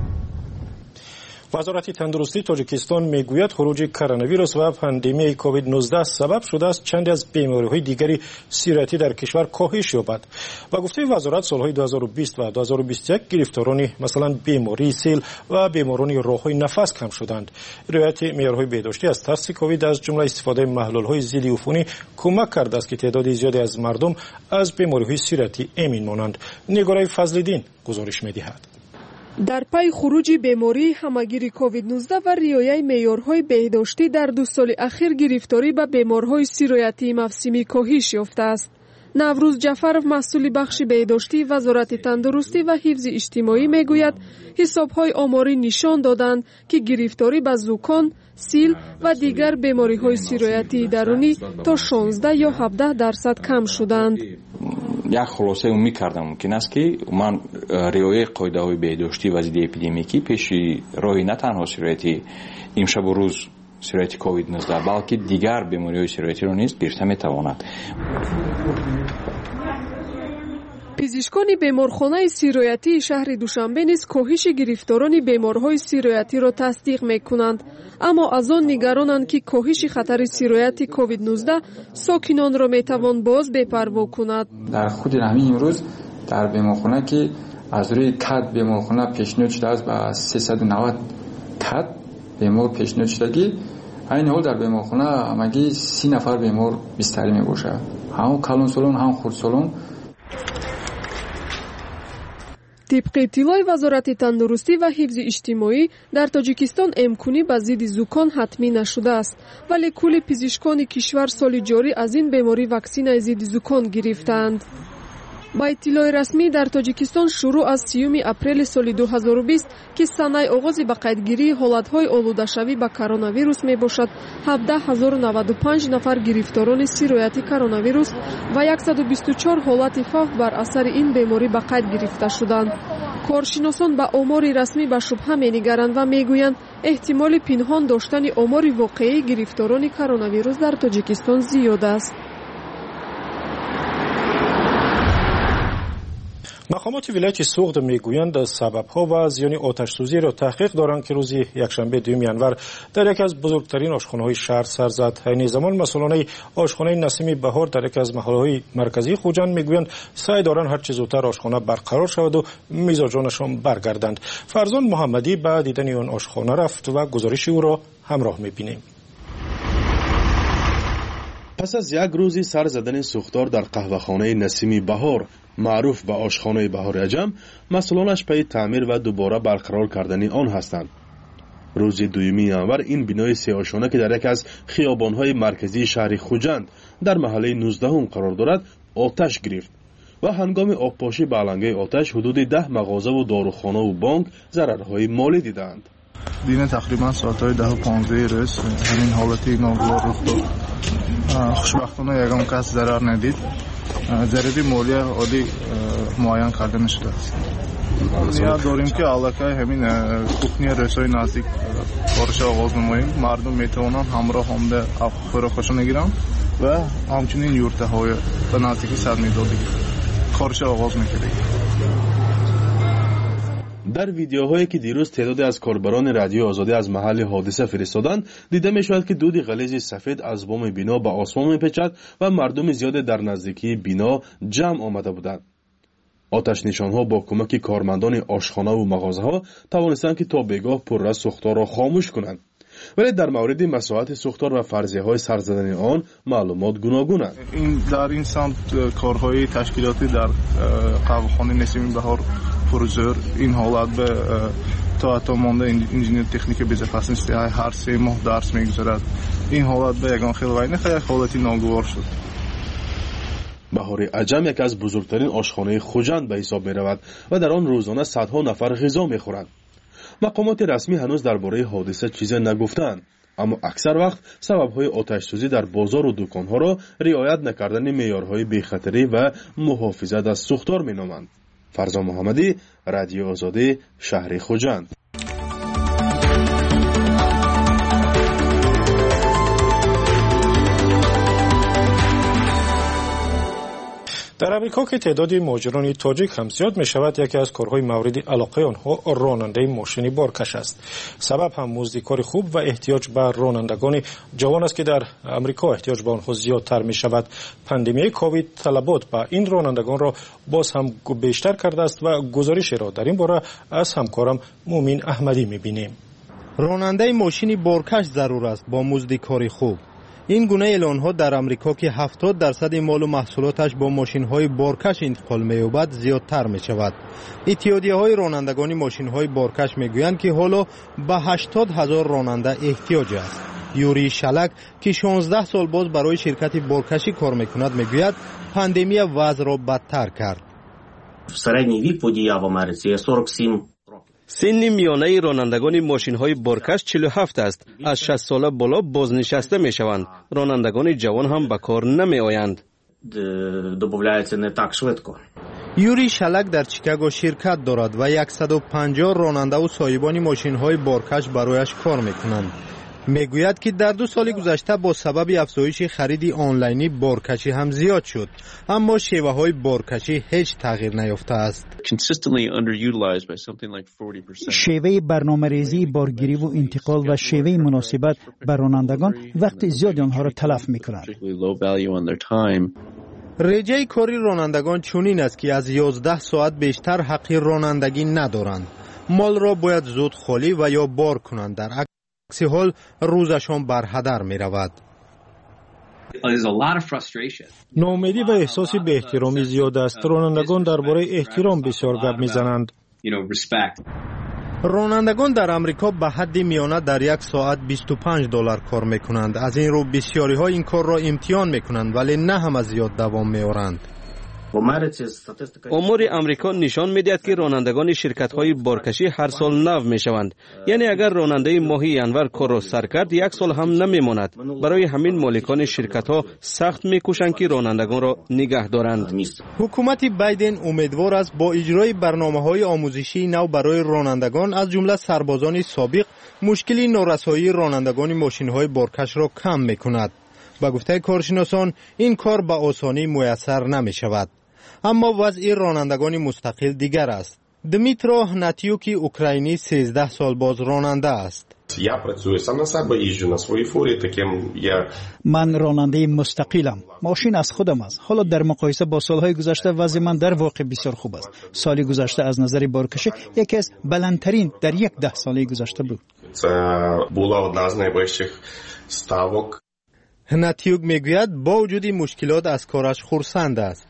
وزارت تندرستی تاجیکستان میگوید خروج کرونا و پاندمی کووید 19 سبب شده است چند از بیماری‌های دیگری سیرتی در کشور کاهش یابد. و گفته وزارت سالهای 2020 و 2021 گرفتاران مثلا بیماری سیل و بیماران راه‌های نفس کم شدند. رعایت معیارهای بهداشتی از ترس کووید از جمله استفاده محلول‌های ضد عفونی کمک کرده است که تعداد زیادی از مردم از بیماری‌های سیرتی امین مانند. نگارای فضل‌الدین گزارش می‌دهد. در پی خروج بیماری همگیر کووید 19 و رعایت معیارهای بهداشتی در 2 سال اخیر گرفتاری به بیمارهای سیرایتی موسمی کاهش یافته است. نوروز جعفرов مسئول بخش بهداشتی وزارت تندرستی و حفظ اجتماعی میگوید حسابهای آماری نشان دادند که گرفتاری به زکام، سیل و دیگر بیماری‌های سیرایتی درونی تا 16 یا 17% کم شدند. یک خلاصه می‌کردم ممکن است که من رعایت قاعده‌های بهداشتی و ضد اپیدمیکی پیش راهی نه تنها سیرایتی امشب و روز سیرایتی کووید 19 بلکه دیگر بیماری‌های سیرایتی را نیز گرفته می‌تواند. پزشکان بیمارخانه سیرایتی شهر دوشنبه نیز کاهش گرفتاران بیمارهای سیرایتی را تصدیق می‌کنند، اما از آن نگرانند که کاهش خطر سیرایت کووید 19 ساکنان را می‌توان باز بپروا کند. در خود همین امروز در بیمارخانه که از روی کد بیمارخانه پیشنهاد شده است به 390 کد بیمار پیشنهاد شدگی این حال در بیمارخانه همگی 30 نفر بیمار بستری میباشد، هم کلون سالون هم خرد سالون. طبق اطلاع وزارت تندرستی و حفظ اجتماعی در تاجیکستان امکانی به ضد زکام حتمی نشده است، ولی کل پزشکان کشور سال جاری از این بیماری واکسن ضد زکام گرفتند. با اطلاع رسمی در تاجیکستان شروع از 30 اپریل سال 2020 که سنه آغاز به قیدگیری حالتهای آلوده‌شوی به کرونا ویروس می باشد 17095 نفر گرفتاران سیرایت کرونا ویروس و 124 حالت فوت بر اثر این بیماری به قید گرفته شدند. کارشناسان به آمار رسمی به شبهه می‌نگرند و میگویند احتمال پنهان داشتن آمار واقعی گرفتاران کرونا ویروس در تاجیکستان زیاد است. مقامات ولایت سوغد میگویند سبب‌ها و زیان آتش‌سوزی را تحقیق دارند که روز یکشنبه 2 ینور در یکی از بزرگترین آشخانه‌های شهر سر زد. این زمان مسئولان آشخانه نسیم بهار در یکی از محله‌های مرکزی خوجند میگویند سعی دارند هر چه زودتر آشخانه برقرار شود و میزبانشان برگردند. فرزان محمدی به دیدن آن آشخانه رفت و گزارش او را همراه می‌بینیم. پس از یک روزی سر زدن سوختار در قهوه‌خانه نسیم بهار معروف به آشخانه بهار عجم، مسئولانش پی تعمیر و دوباره برقرار کردن آن هستند. روز 2 ینور این بنای 3 آشانه که در یک از خیابان‌های مرکزی شهر خوجند در محله 19 قرار دارد آتش گرفت و هنگام آبپاشی به علنگه آتش حدود 10 مغازه و داروخانه و بانک ضررهای مالی دیدند. دین تقریبا ساعت‌های 10 و 15 روز همین حالتی ناگوار رخ داد. خوشبختانه یگان کس ضرر ندید. ضریب مالی عادی معین کرده نشده است. نیاز داریم که علاقه همین کوکنی رسای نزدیک کارش آغاز نماییم. مردم میتوانند همراه آمده خوراکش نگیرند و همچنین یورته های به نزدیکی 100 میلیون کارش آغاز میکنیم. در ویدیوهایی که دیروز تعدادی از کاربران رادیو آزادی از محل حادثه فرستادند دیده میشود که دود غلیظ سفید از بام بنا به آسمان میپیچد و مردم زیاد در نزدیکی بنا جمع آمده بودند. آتش نشانها با کمک کارمندان آشخانه و مغازه‌ها توانستند که تا بگاه پرره سوختار را خاموش کنند. ولی در مورد مساحت سوختار و فرضیه‌های سر زدن آن معلومات گوناگونند. در این سمت کارهای تشکیلاتی در قهوه‌خانه نسیم بهار پروژه این حالت به تا مانده انجینیر تکنیک безопасности هر 3 ماه درس میگذارد. این حالت به یگان خیلی خیلی حالتی ناگوار شد. بهار عجم یک از بزرگترین آشخانه خوجند به حساب می رود و در آن روزانه صدها نفر غذا می خورند. مقامات رسمی هنوز درباره حادثه چیزی نگفتند، اما اکثر وقت سبب‌های آتش‌سوزی در بازار و دکان‌ها را رعایت نکردن معیارهای بی‌خطری و محافظت از سوختار می‌نامند. فرزان محمدی، رادیو آزادی، شهر خوجند. در امریکا که تعداد مهاجران تاجیک هم زیاد می شود، یکی از کارهای مورد علاقه آنها راننده ماشین بارکش است. سبب هم مزد کار خوب و احتیاج به رانندگان جوان است که در امریکا احتیاج به آنها زیادتر می شود. پاندمی کووید طلبات به این رانندگان را باز هم بیشتر کرده است و گزارشی را در این باره از همکارم مومین احمدی می بینیم. راننده ماشین بارکش ضرور است با مزد کاری خوب. این گونه اعلان‌ها در امریکا که 70% مال و محصولاتش با ماشین‌های بارکش انتقال می‌یابد زیادتر می‌شود. اتحادیه‌های رانندگان ماشین‌های بارکش می‌گویند که حالا به 80,000 راننده احتیاج است. یوری شلک که 16 سال باز برای شرکت بارکشی کار می‌کند می‌گوید پاندمی وضع را بدتر کرد. Середній вік водія в Америці 47. سن میانه رانندگان ماشین‌های بارکش 47 است. از 60 ساله بالا بازنشسته می‌شوند. رانندگان جوان هم به کار نمی‌آیند. Добавляється не так швидко. یوری شلک در چیکاگو شرکت دارد و 150 راننده و صاحبان ماشین‌های بارکش برایش کار می‌کنند. میگوید که در 2 سال گذشته با سبب افزایش خرید آنلاینی بارکشی هم زیاد شد، اما شیوه‌های بارکشی هیچ تغییر نیافته است. شیوه برنامه‌ریزی بارگیری و انتقال و شیوه مناسبت بر رانندگان وقت زیادی آنها را تلف می‌کند. رجای کاری رانندگان چنین است که از 11 ساعت بیشتر حق رانندگی ندارند. مال را باید زود خالی و یا بار کنند، در عکس حال روزشان بر هدر می رود. ناامیدی و احساس به احترامی زیاد است. رانندگان درباره احترام بسیار گپ میزنند. رانندگان در امریکا به حد میانه در 1 ساعت $25 کار میکنند. از این رو بسیاری ها این کار را امتحان میکنند ولی نه همه زیاد دوام میارند. آمار امریکا نشان میدهد که رانندگان شرکت‌های بارکشی هر سال نو میشوند. یعنی اگر راننده ماهی انور کار را سر کرد 1 سال هم نمیماند. برای همین مالکان شرکت‌ها سخت میکوشند که رانندگان را نگه دارند. حکومت بایدن امیدوار است با اجرای برنامه‌های آموزشی نو برای رانندگان از جمله سربازان سابق مشکلی نارسایی رانندگان ماشین‌های بارکش را کم میکند. با گفته کارشناسان این کار به آسانی میسر نمیشود. اما وضع رانندگان مستقل دیگر است. دمیترو هناتیوکی اوکراینی 13 سال باز راننده است. من راننده مستقلم. ماشین از خودم است. حالا در مقایسه با سالهای گذشته وضع من در واقع بسیار خوب است. سالی گذشته از نظر بارکشی یکی از بلندترین در 10 ساله گذشته بود. هناتیوک میگوید با وجود مشکلات از کارش خرسند است.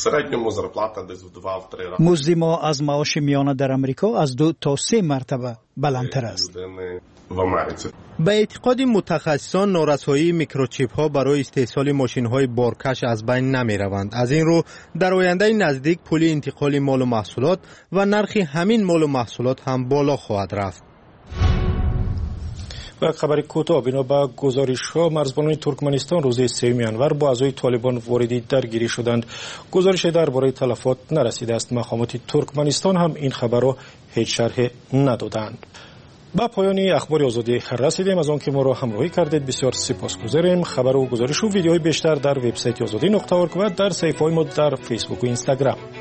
مزد ما از معاش میانه در امریکا از 2 تا 3 مرتبه بلندتر است. به اعتقاد متخصصان نارسایی میکروچیپ ها برای استحصال ماشین های بارکش از بین نمی روند. از این رو در آینده نزدیک پول انتقال مال و محصولات و نرخ همین مال و محصولات هم بالا خواهد رفت. و خبر کوتاه بنا به گزارش‌ها مرزبانان ترکمنستان روز 3 ینور با اعضای طالبان واردی درگیری شدند. گزارش درباره تلفات نرسیده است. مقامات ترکمنستان هم این خبر را هیچ شرح ندادند. با پایان اخبار آزادی رسیدیم. از آنکه ما را همراهی کردید بسیار سپاسگزاریم. خبر و گزارش و ویدیوهای بیشتر در وبسایت azadi.org و در صفحه‌های ما در فیسبوک و اینستاگرام.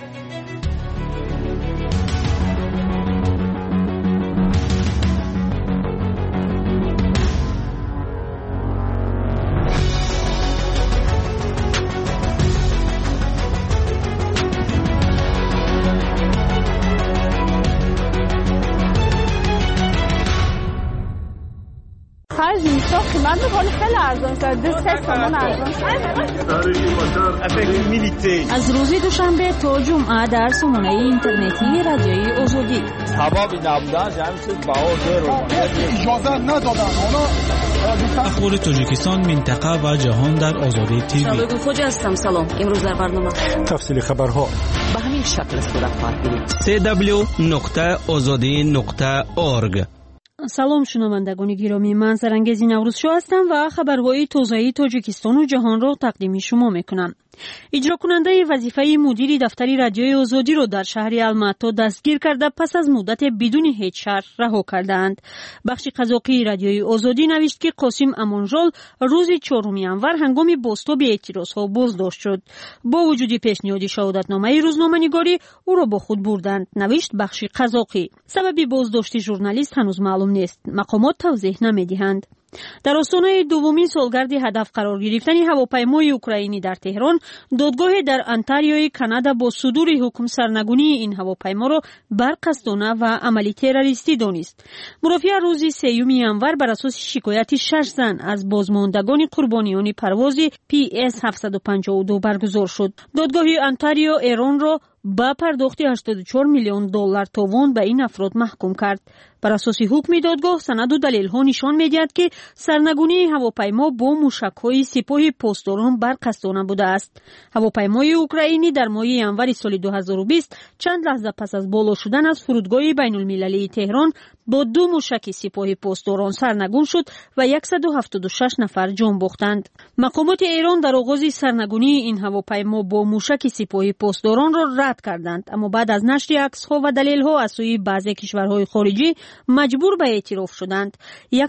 قیمت بکنی خیلی ارزان شد. 2 تومان ارزان شد. از روز دوشنبه تا جمعه در سامانه اینترنتی رادیوی آزادی. سبب نبودن همین چیز باور اجازه ندادن. اخبار تاجیکستان، منطقه و جهان در آزادی تیوی. شباب خوش هستم. سلام. امروز در برنامه تفصیل خبرها به همین شکل صورت خواهد گرفت. www.azadi.org. سلام شنوندگان گرامی، من سرانگیز نوروزشو هستم و خبرهای تازه تاجیکستان و جهان را تقدیم شما میکنم. اجرا کننده وظیفه مدیر دفتر رادیوی آزادی را در شهر الماتا دستگیر کرده پس از مدت بدون هیچ شرط رها کردند. بخش قزاقی رادیوی آزادی نوشت که قاسم امانجال روز 4 ینور هنگام بازتاب اعتراضها بازداشت شد. با وجود پیشنهاد شهادتنامه روزنامه‌نگاری او را با خود بردند، نوشت بخش قزاقی. سبب بازداشت ژورنالیست هنوز معلوم نیست. مقامات توضیح نمیدهند. در آستانه دومین سالگرد هدف قرار گرفتن هواپیمای اوکراینی در تهران، دادگاه در انتاریوی کانادا با صدور حکم سرنگونی این هواپیما را برقصدانه و عملی تروریستی دانست. مرافع روز 3 ینور بر اساس شکایت 6 زن از بازماندگان قربانیان پرواز PS 752 برگزار شد. دادگاه انتاریو ایران را با پرداخت 84 میلیون دلار تاوان به این افراد محکوم کرد. بر اساس حکم دادگاه سند و دلیل ها نشان می‌دهد که سرنگونی هواپیما با موشک‌های سپاه پاسداران برقصدانه بوده است. هواپیمای اوکراینی در ماه ینور سال 2020 چند لحظه پس از بالا شدن از فرودگاه بین‌المللی تهران با 2 موشک سپاه پاسداران سرنگون شد و 176 نفر جان باختند. مقامات ایران در آغاز سرنگونی این هواپیما با موشک سپاه پاسداران را رد کردند، اما بعد از نشر عکس‌ها و دلیل‌ها از سوی بعضی کشورهای خارجی مجبور به اعتراف شدند.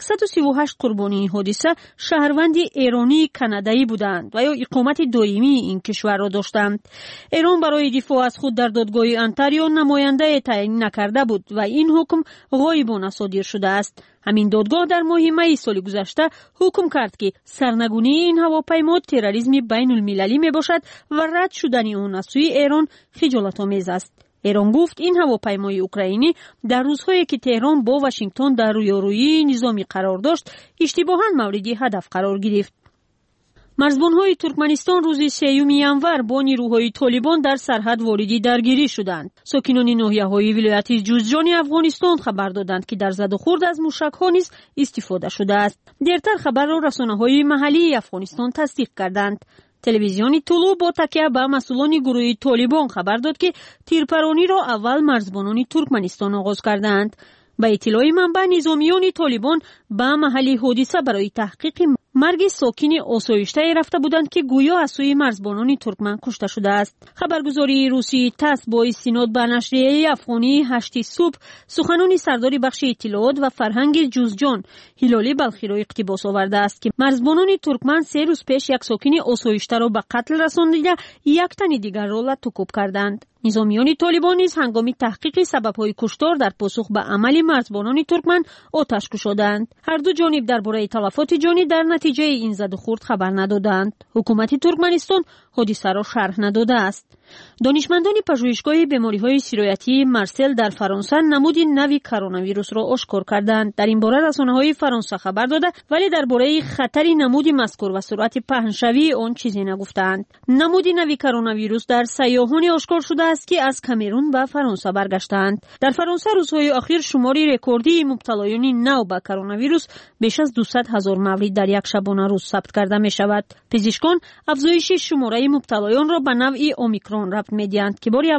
138 قربانی این حادثه شهروند ایرانی کانادایی بودند و یا اقامت دائمی این کشور را داشتند. ایران برای دفاع از خود در دادگاه انتاریو نماینده تعیین نکرده بود و این حکم غایبانه صادر شده است. همین دادگاه در ماه می سال گذشته حکم کرد که سرنگونی این هواپیما تروریسم بین المللی می باشد و رد شدن آن از سوی ایران خجالت‌آمیز است. ایران گفت این هواپیمای اوکراینی در روزهایی که تهران با واشنگتن در رویارویی نظامی قرار داشت اشتباهاً مورد هدف قرار گرفت. مرزبان‌های ترکمنستان روز 3 ینور با نیروهای طالبان در سرحد واردی درگیری شدند. ساکنان ناحیه‌های ولایت جوزجان افغانستان خبر دادند که در زد و خورد از موشک‌ها نیز استفاده شده است. دیرتر خبر را رسانه‌های محلی افغانستان تصدیق کردند. تلویزیون طلوع با تکیه به مسئولان گروه طالبان خبر داد که تیرپرانی را اول مرزبانان ترکمنستان آغاز کردند. به اطلاع منبع، نظامیان طالبان به محل حادثه برای تحقیق مرگ ساکن آسایشته رفته بودند که گویا از سوی مرزبانان ترکمن کشته شده است. خبرگزاری روسی تاس با استناد به نشریه افغانی 8 صبح سخنان سردار بخش اطلاعات و فرهنگ جوزجان هلالی بلخی را اقتباس آورده است که مرزبانان ترکمن 3 روز پیش یک ساکن آسایشته را به قتل رسانیده، یک تن دیگر را لطوکوب کردند. نظامیان طالبان نیز هنگام تحقیق سبب‌های کشتار در پاسخ به عمل مرزبانان ترکمن آتش گشودند. هر دو جانب درباره تلفات جانی در نتیجه این زد و خورد خبر ندادند. حکومت ترکمنستان حادثه را شرح نداده است. دانشمندان پژوهشگاه بیماری‌های سرایتی مارسل در فرانسه نمود نوی کرونا ویروس را آشکار کردند. در این باره رسانه‌های فرانسه خبر داده ولی درباره خطر نمود مذکور و سرعت پهنشوی آن چیزی نگفتند. نمود نوی کرونا ویروس در سیاحان آشکار شده است که از کامرون و فرانسه برگشتند. در فرانسه روزهای اخیر شمار رکوردی مبتلایان نو به کرونا ویروس بیش از 200,000 مورد در یک شبانه روز ثبت کرده می شود. پزشکان افزایش شماره مبتلایان را به نوع اومیکرون ربط می دهند که بار اول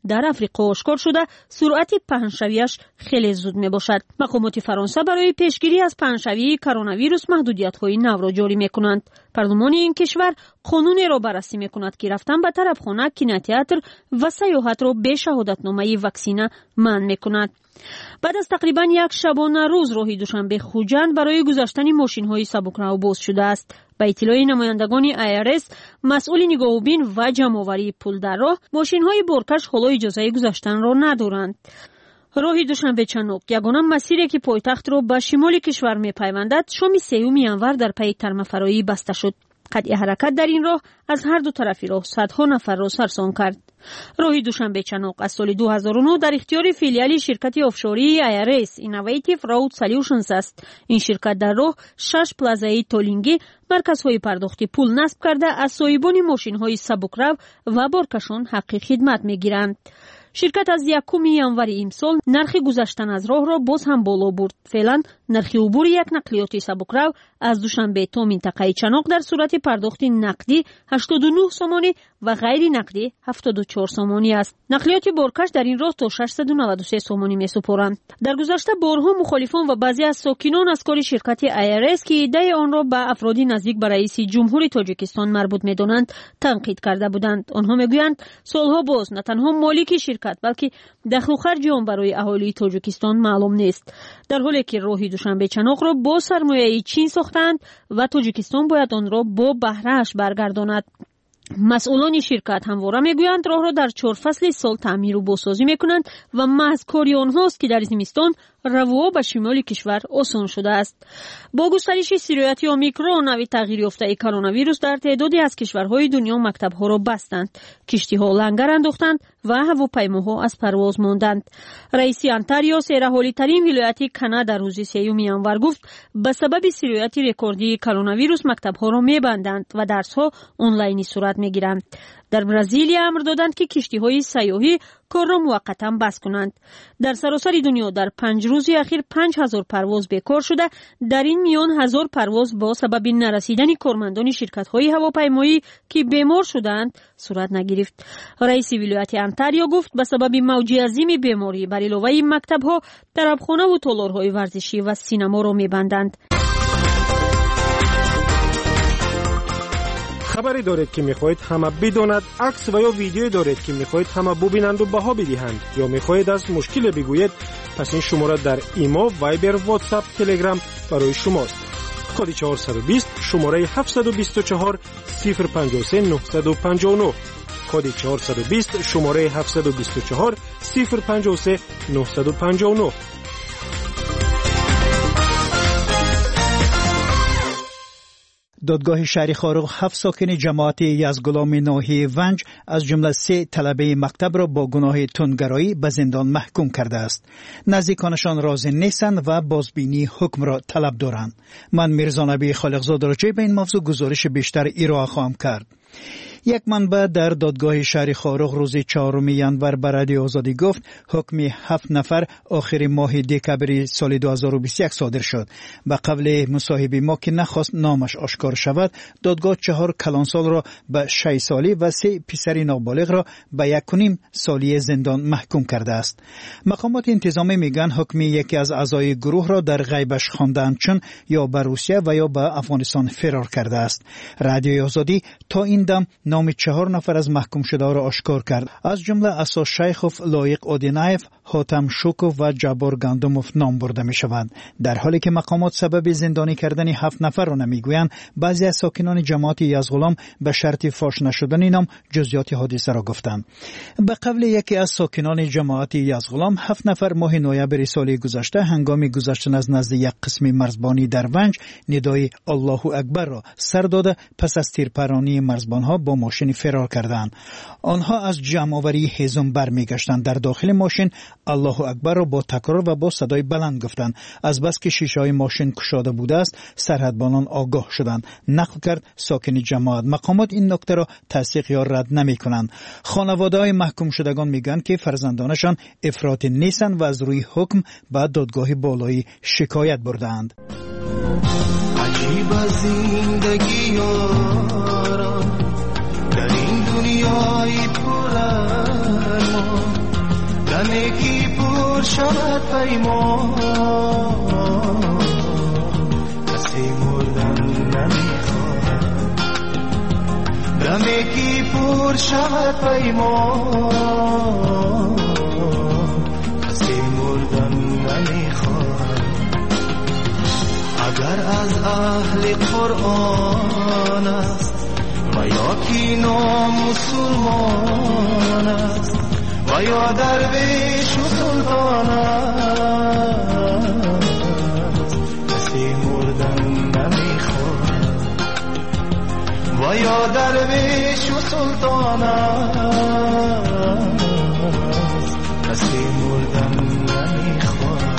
در افریقا آشکار شده سرعت پهنشویش خیلی زود می باشد. مقامات فرانسه برای پیشگیری از پهنشوی کرونا ویروس محدودیت‌های نو را جاری می‌کنند. پارلمان این کشور قانونی را بررسی می‌کند که رفتن به طربخانه، کینوتئاتر و سیاحت را به شهادتنامه واکسینه منع می‌کند. بعد از تقریبا یک شبانه روز راه دوشنبه خوجند برای گذاشتن ماشین‌های سبکرو باز شده است. با اطلاع نمایندگان IRS مسئول نگاهبین و جمع‌آوری پول در راه، ماشین‌های بارکش حالا اجازه گذاشتن را ندارند. راه دوشنبه چنوق یگانه مسیری که پایتخت را به شمال کشور می‌پیوندد شام 3 ینور در پی ترمفرایی بسته شد. قطع حرکت در این راه از هر دو طرف راه صدها نفر را سرسان کرد. راه دوشنبه چنوق از سال 2009 در اختیار فیلیال شرکت آفشوری IRS Innovative Road Solutions است. این شرکت در راه 6 پلازای تولینگی مرکزهای پرداختی پول نصب کرده از صاحبان ماشین‌های سبکرو و بارکشان حق خدمت می‌گیرند. شرکت از 1 ینور امسال نرخ گذشتن از راه را باز هم بالا برد. فعلا نرخ عبور یک نقلیات سبکرو از دوشنبه تا منطقه چنوق در صورت پرداخت نقدی 89 سومانی و غیر نقدی 74 سومانی است. نقلیات بارکش در این راه تا 693 سومانی می‌سپارند. در گذشته بارها مخالفان و بعضی از ساکنان از کار شرکت IRS که ایده آن را به افرادی نزدیک به رئیس جمهوری تاجیکستان مربوط می‌دانند تنقید کرده بودند. آنها می‌گویند سالها باز نه تنها مالک شرکت بلکه دخل و خرج آن برای اهالی تاجیکستان معلوم نیست. در حالی که راه دوشنبه چنوق را با سرمایه چین ساختند و تاجیکستان باید آن را با بهره‌اش برگرداند. مسئولان شرکت همواره میگویند راه را در 4 فصل سال تعمیر و بازسازی میکنند و محض کاری آنهاست که در زمستان رفاه به شمال کشور آسان شده است. با گسترش سرایت اومیکرون نوع تغییر یافته کرونا ویروس در تعدادی از کشورهای دنیا مکتب‌ها را بستند، کشتی‌ها لنگر انداختند و هواپیماها از پرواز ماندند. رئیس انتاریو سرحالی‌ترین ولایت کانادا روز 3 ینور گفت به سبب سرایت رکوردی کرونا ویروس مکتب‌ها را می‌بندند و درس‌ها آنلاینی صورت می‌گیرند. در برزیل امر دادند که کشتی‌های سیاحی کار را موقتا بس کنند. در سراسر دنیا در 5 روز اخیر 5000 پرواز بیکار شده. در این میان 1000 پرواز با سبب نرسیدن کارمندان شرکت‌های هواپیمایی که بیمار شدند صورت نگرفت. رئیس ولایت انتاریو گفت به سبب موج عظیم بیماری بر علاوه مکتب‌ها، طربخانه و تالارهای ورزشی و سینما را می‌بندند. خبری دارید که میخواهید همه بداند، عکس و یا ویدیویی دارید که میخواهید همه ببینند و بها بدهند، یا میخواهید از مشکل بگویید، پس این شماره در ایما، وایبر، واتساپ، تلگرام برای شماست. کد 420 شماره 724 053 959. کد 420 شماره 724 053 959. دادگاه شهر خاروق 7 ساکن جماعت یزدگلام ناحیه ونج از جمله 3 طلبه مکتب را با گناه تندگرایی به زندان محکوم کرده است. نزدیکانشان راضی نیستند و بازبینی حکم را طلب دارند. من میرزا نبی خالقزاد راجع به این موضوع گزارش بیشتر ارائه خواهم کرد. یک منبع در دادگاه شهر خاروق روز 4 ینور به رادیو آزادی گفت حکم 7 نفر آخر ماه دکبر سال 2021 صادر شد. به قبل مصاحبه ما که نخواست نامش آشکار شود، دادگاه 4 کلانسال را به 6 سالی و 3 پسر نابالغ را به 1.5 سالی زندان محکوم کرده است. مقامات انتظامی میگن حکم یکی از اعضای گروه را در غیبش خواندند، چون یا به روسیه و یا به افغانستان فرار کرده است. رادیو آزادی تا این دم نام 4 نفر از محکوم شده را آشکار کرد. از جمله اسا شیخوف، لایق اودینایف، حاتم شوکوف و جبار گندموف نام برده می شوند. در حالی که مقامات سبب زندانی کردن 7 نفر را نمیگویند، بعضی از ساکنان جماعت یزدگلام به شرط فاش نشدن نام جزئیات حادثه را گفتند. به قبل یکی از ساکنان جماعت یزدگلام 7 نفر ماه نوامبر سال گذشته هنگام گذشتن از نزد یک قسم مرزبانی در ونج ندای الله اکبر را سر داده پس از تیرپرانی مرزبانها با ماشین فرار کردند. آنها از جمع‌آوری هیزم برمیگشتند. در داخل ماشین الله اکبر را با تکرار و با صدای بلند گفتند. از بس که شیشه‌های ماشین گشاده بوده است، سرحدبانان آگاه شدند. نقل کرد ساکن جماعت. مقامات این نکته را تصدیق یا رد نمی‌کنند. خانواده‌های محکوم شدگان میگن که فرزندانشان افراطی نیستند و از روی حکم به دادگاه بالایی شکایت بردند. عجیب زندگی یاران در این دنیای پر ارمان، شود پیمان کسی مردن نمیخواهد دمی که پر شود پیمان کسی مردن نمیخواهد اگر از اهل قرآن است و یا کی نامسلمان است و یا درویش و سلطان است کسی مردن نمیخواهد و یا درویش و سلطان است کسی مردن نمیخواهد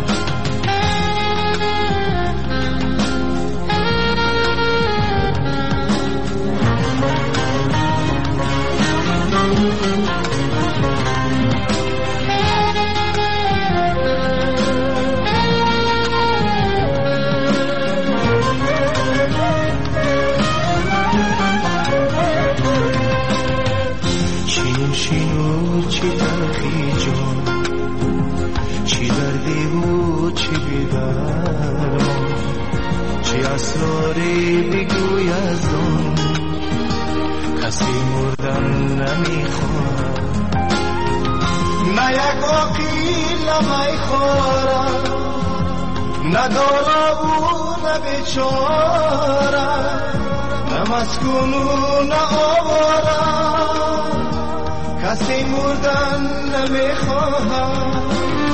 چی تلخی جان چی دردی و چی بیدرمان چی اسراری بگوی از آن کسی مردن نمیخواهد نه یک عقیل نمیخورد نه دالا و نه بیچاره نه مسکون و نه آواره کسی مردن نمیخواهد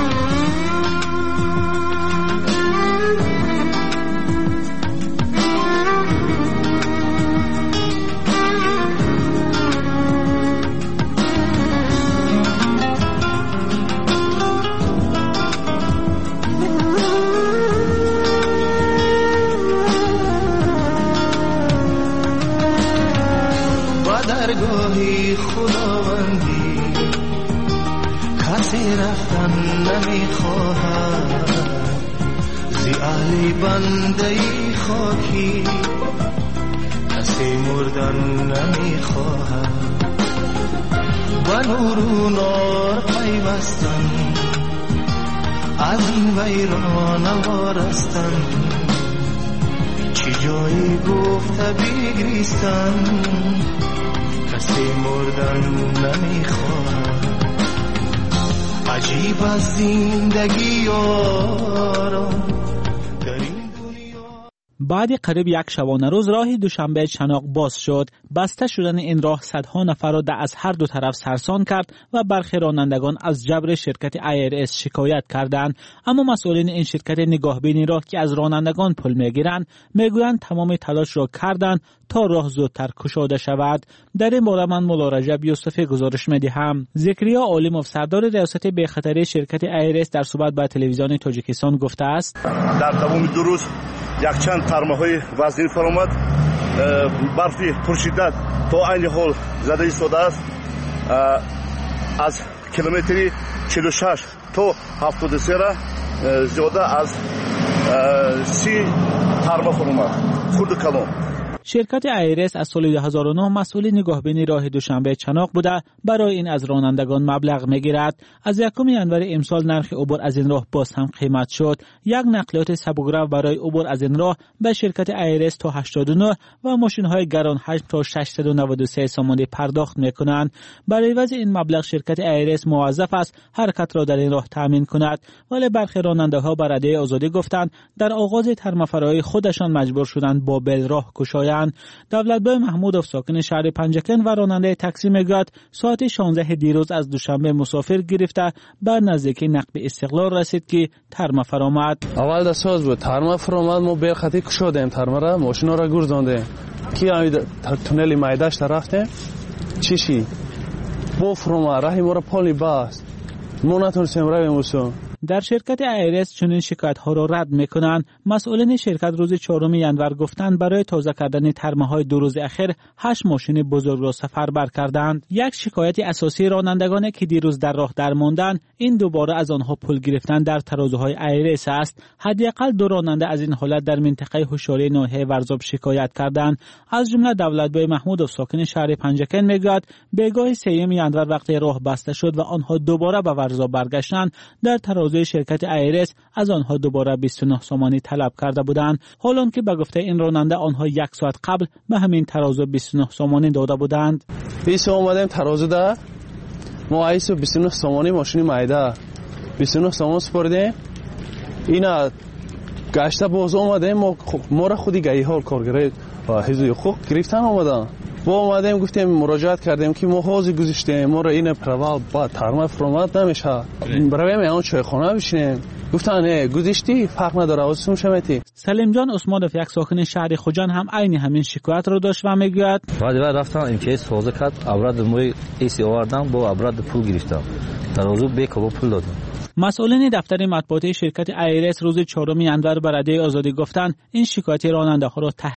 با درگاهی خداوندی کسی رفتن نمیخواهد زی اهل بنده خاکی کسی مردن نمیخواهد با نور و نار پیوستن از این ویران وارستن چی جایی گفته بگریستن کسی مردن نمیخواهد عجیب از زندگی یارم بعد قریب یک شبانه روز راه دوشنبه چناق باز شد. بسته شدن این راه صدها نفر را از هر دو طرف سرسان کرد و برخی رانندگان از جبر شرکت IRS شکایت کردند. اما مسئولین این شرکت نگاهبینی را که از رانندگان پول میگیرند میگویند تمام تلاش را کردند تا راه زودتر گشوده شود. در این باره من مولا رجب یوسفی گزارش میدهم. زکریا عالموف سردار ریاست بی‌خطری شرکت IRS در صحبت با تلویزیون تاجیکستان گفته است در تمام دو روز یک چند ترمه‌های وزیر فرامد برفی پرشدت تا این حال زده ایستاده است. از کیلومتری 46 تا 73 را زیاده از 30 ترمه فرامد خود کلام. شرکت IRS از سال 2009 مسئول نگاهبینی راه دوشنبه چناق بوده. برای این از رانندگان مبلغ میگیرد. از 1 ژانویه امسال نرخ عبور از این راه باز هم قیمت شد. یک نقلیات سبک‌رو برای عبور از این راه به شرکت IRS تا 89 و ماشین‌های گران حجم تا 693 سامانه پرداخت میکنند. برای وضع این مبلغ شرکت IRS موظف است حرکت را در این راه تامین کند، ولی برخی راننده‌ها به رادیو آزادی گفتند در آغاز ترمفرایی خودشان مجبور شدند با بیل راه گشایند. دولت‌بای محمودوف ساکن شهر پنجکن و راننده تاکسی میگوید ساعت 16 دیروز از دوشنبه مسافر گرفته به نزدیکی نقب استقلال رسید که ترمه فرآمد. اول در ساز بود ترمه فرآمد، ما بیل خطی کشادیم ترمه را، ماشینا را گرزاندیم کی تونل مایداش رفتیم چیشی با فرآمد راهی ما را پالی باست ما نتونستیم رویم وسو در شرکت ایرس چنین شکایت ها را رد میکنند. مسئولین شرکت روز 4 ینور گفتند برای تازه کردن ترمه های 2 روز اخیر 8 ماشین بزرگ را سفربر کردند. یک شکایت اساسی رانندگانی که دیروز در راه درماندند این دوباره از آنها پول گرفتن در ترازوهای ایرس است. حداقل 2 راننده از این حالت در منطقه هوشیاری ناحیه ورزاب شکایت کردند. از جمله دولت‌بای محمودوف ساکن شهر پنجکن میگوید بیگاه 3 ینور وقتی راه بسته شد و آنها دوباره به ورزاب برگشتند در ترازوی شرکت ایرس از آنها دوباره 29 سومانی طلب کرده بودند، حالان که به گفته این راننده آنها 1 ساعت قبل به همین ترازو 29 سومانی داده بودند. بیس اومدیم ترازو ده ما ایسو 29 سومانی ماشین مایده 29 سومان سپردیم. اینا گشته باز اومدیم ما را خودی گهی ها کارگره حفظ حقوق گرفتن اومدن. با اومدیم گفتیم مراجعت کردیم که ما حاضر گذاشتیم ما را این پروا با ترمه فرامت نمیشه برویم اون چایخانه بشینیم. گفتن نه گذاشتی فرق نداره آسون شمتی. سلیم جان عثمانوف یک ساکن شهر خوجان هم عین همین شکایت رو داشت و میگوید بعد رفتم امکیس سازه کرد ابراد موی ایسی آوردم با ابراد پول گرفتم ترازو بیکو پول دادم. مسئولین دفتر مطبوعاتی شرکت ایرس روز 4 ینور به رادیوی آزادی گفتند این شکایت راننده ها را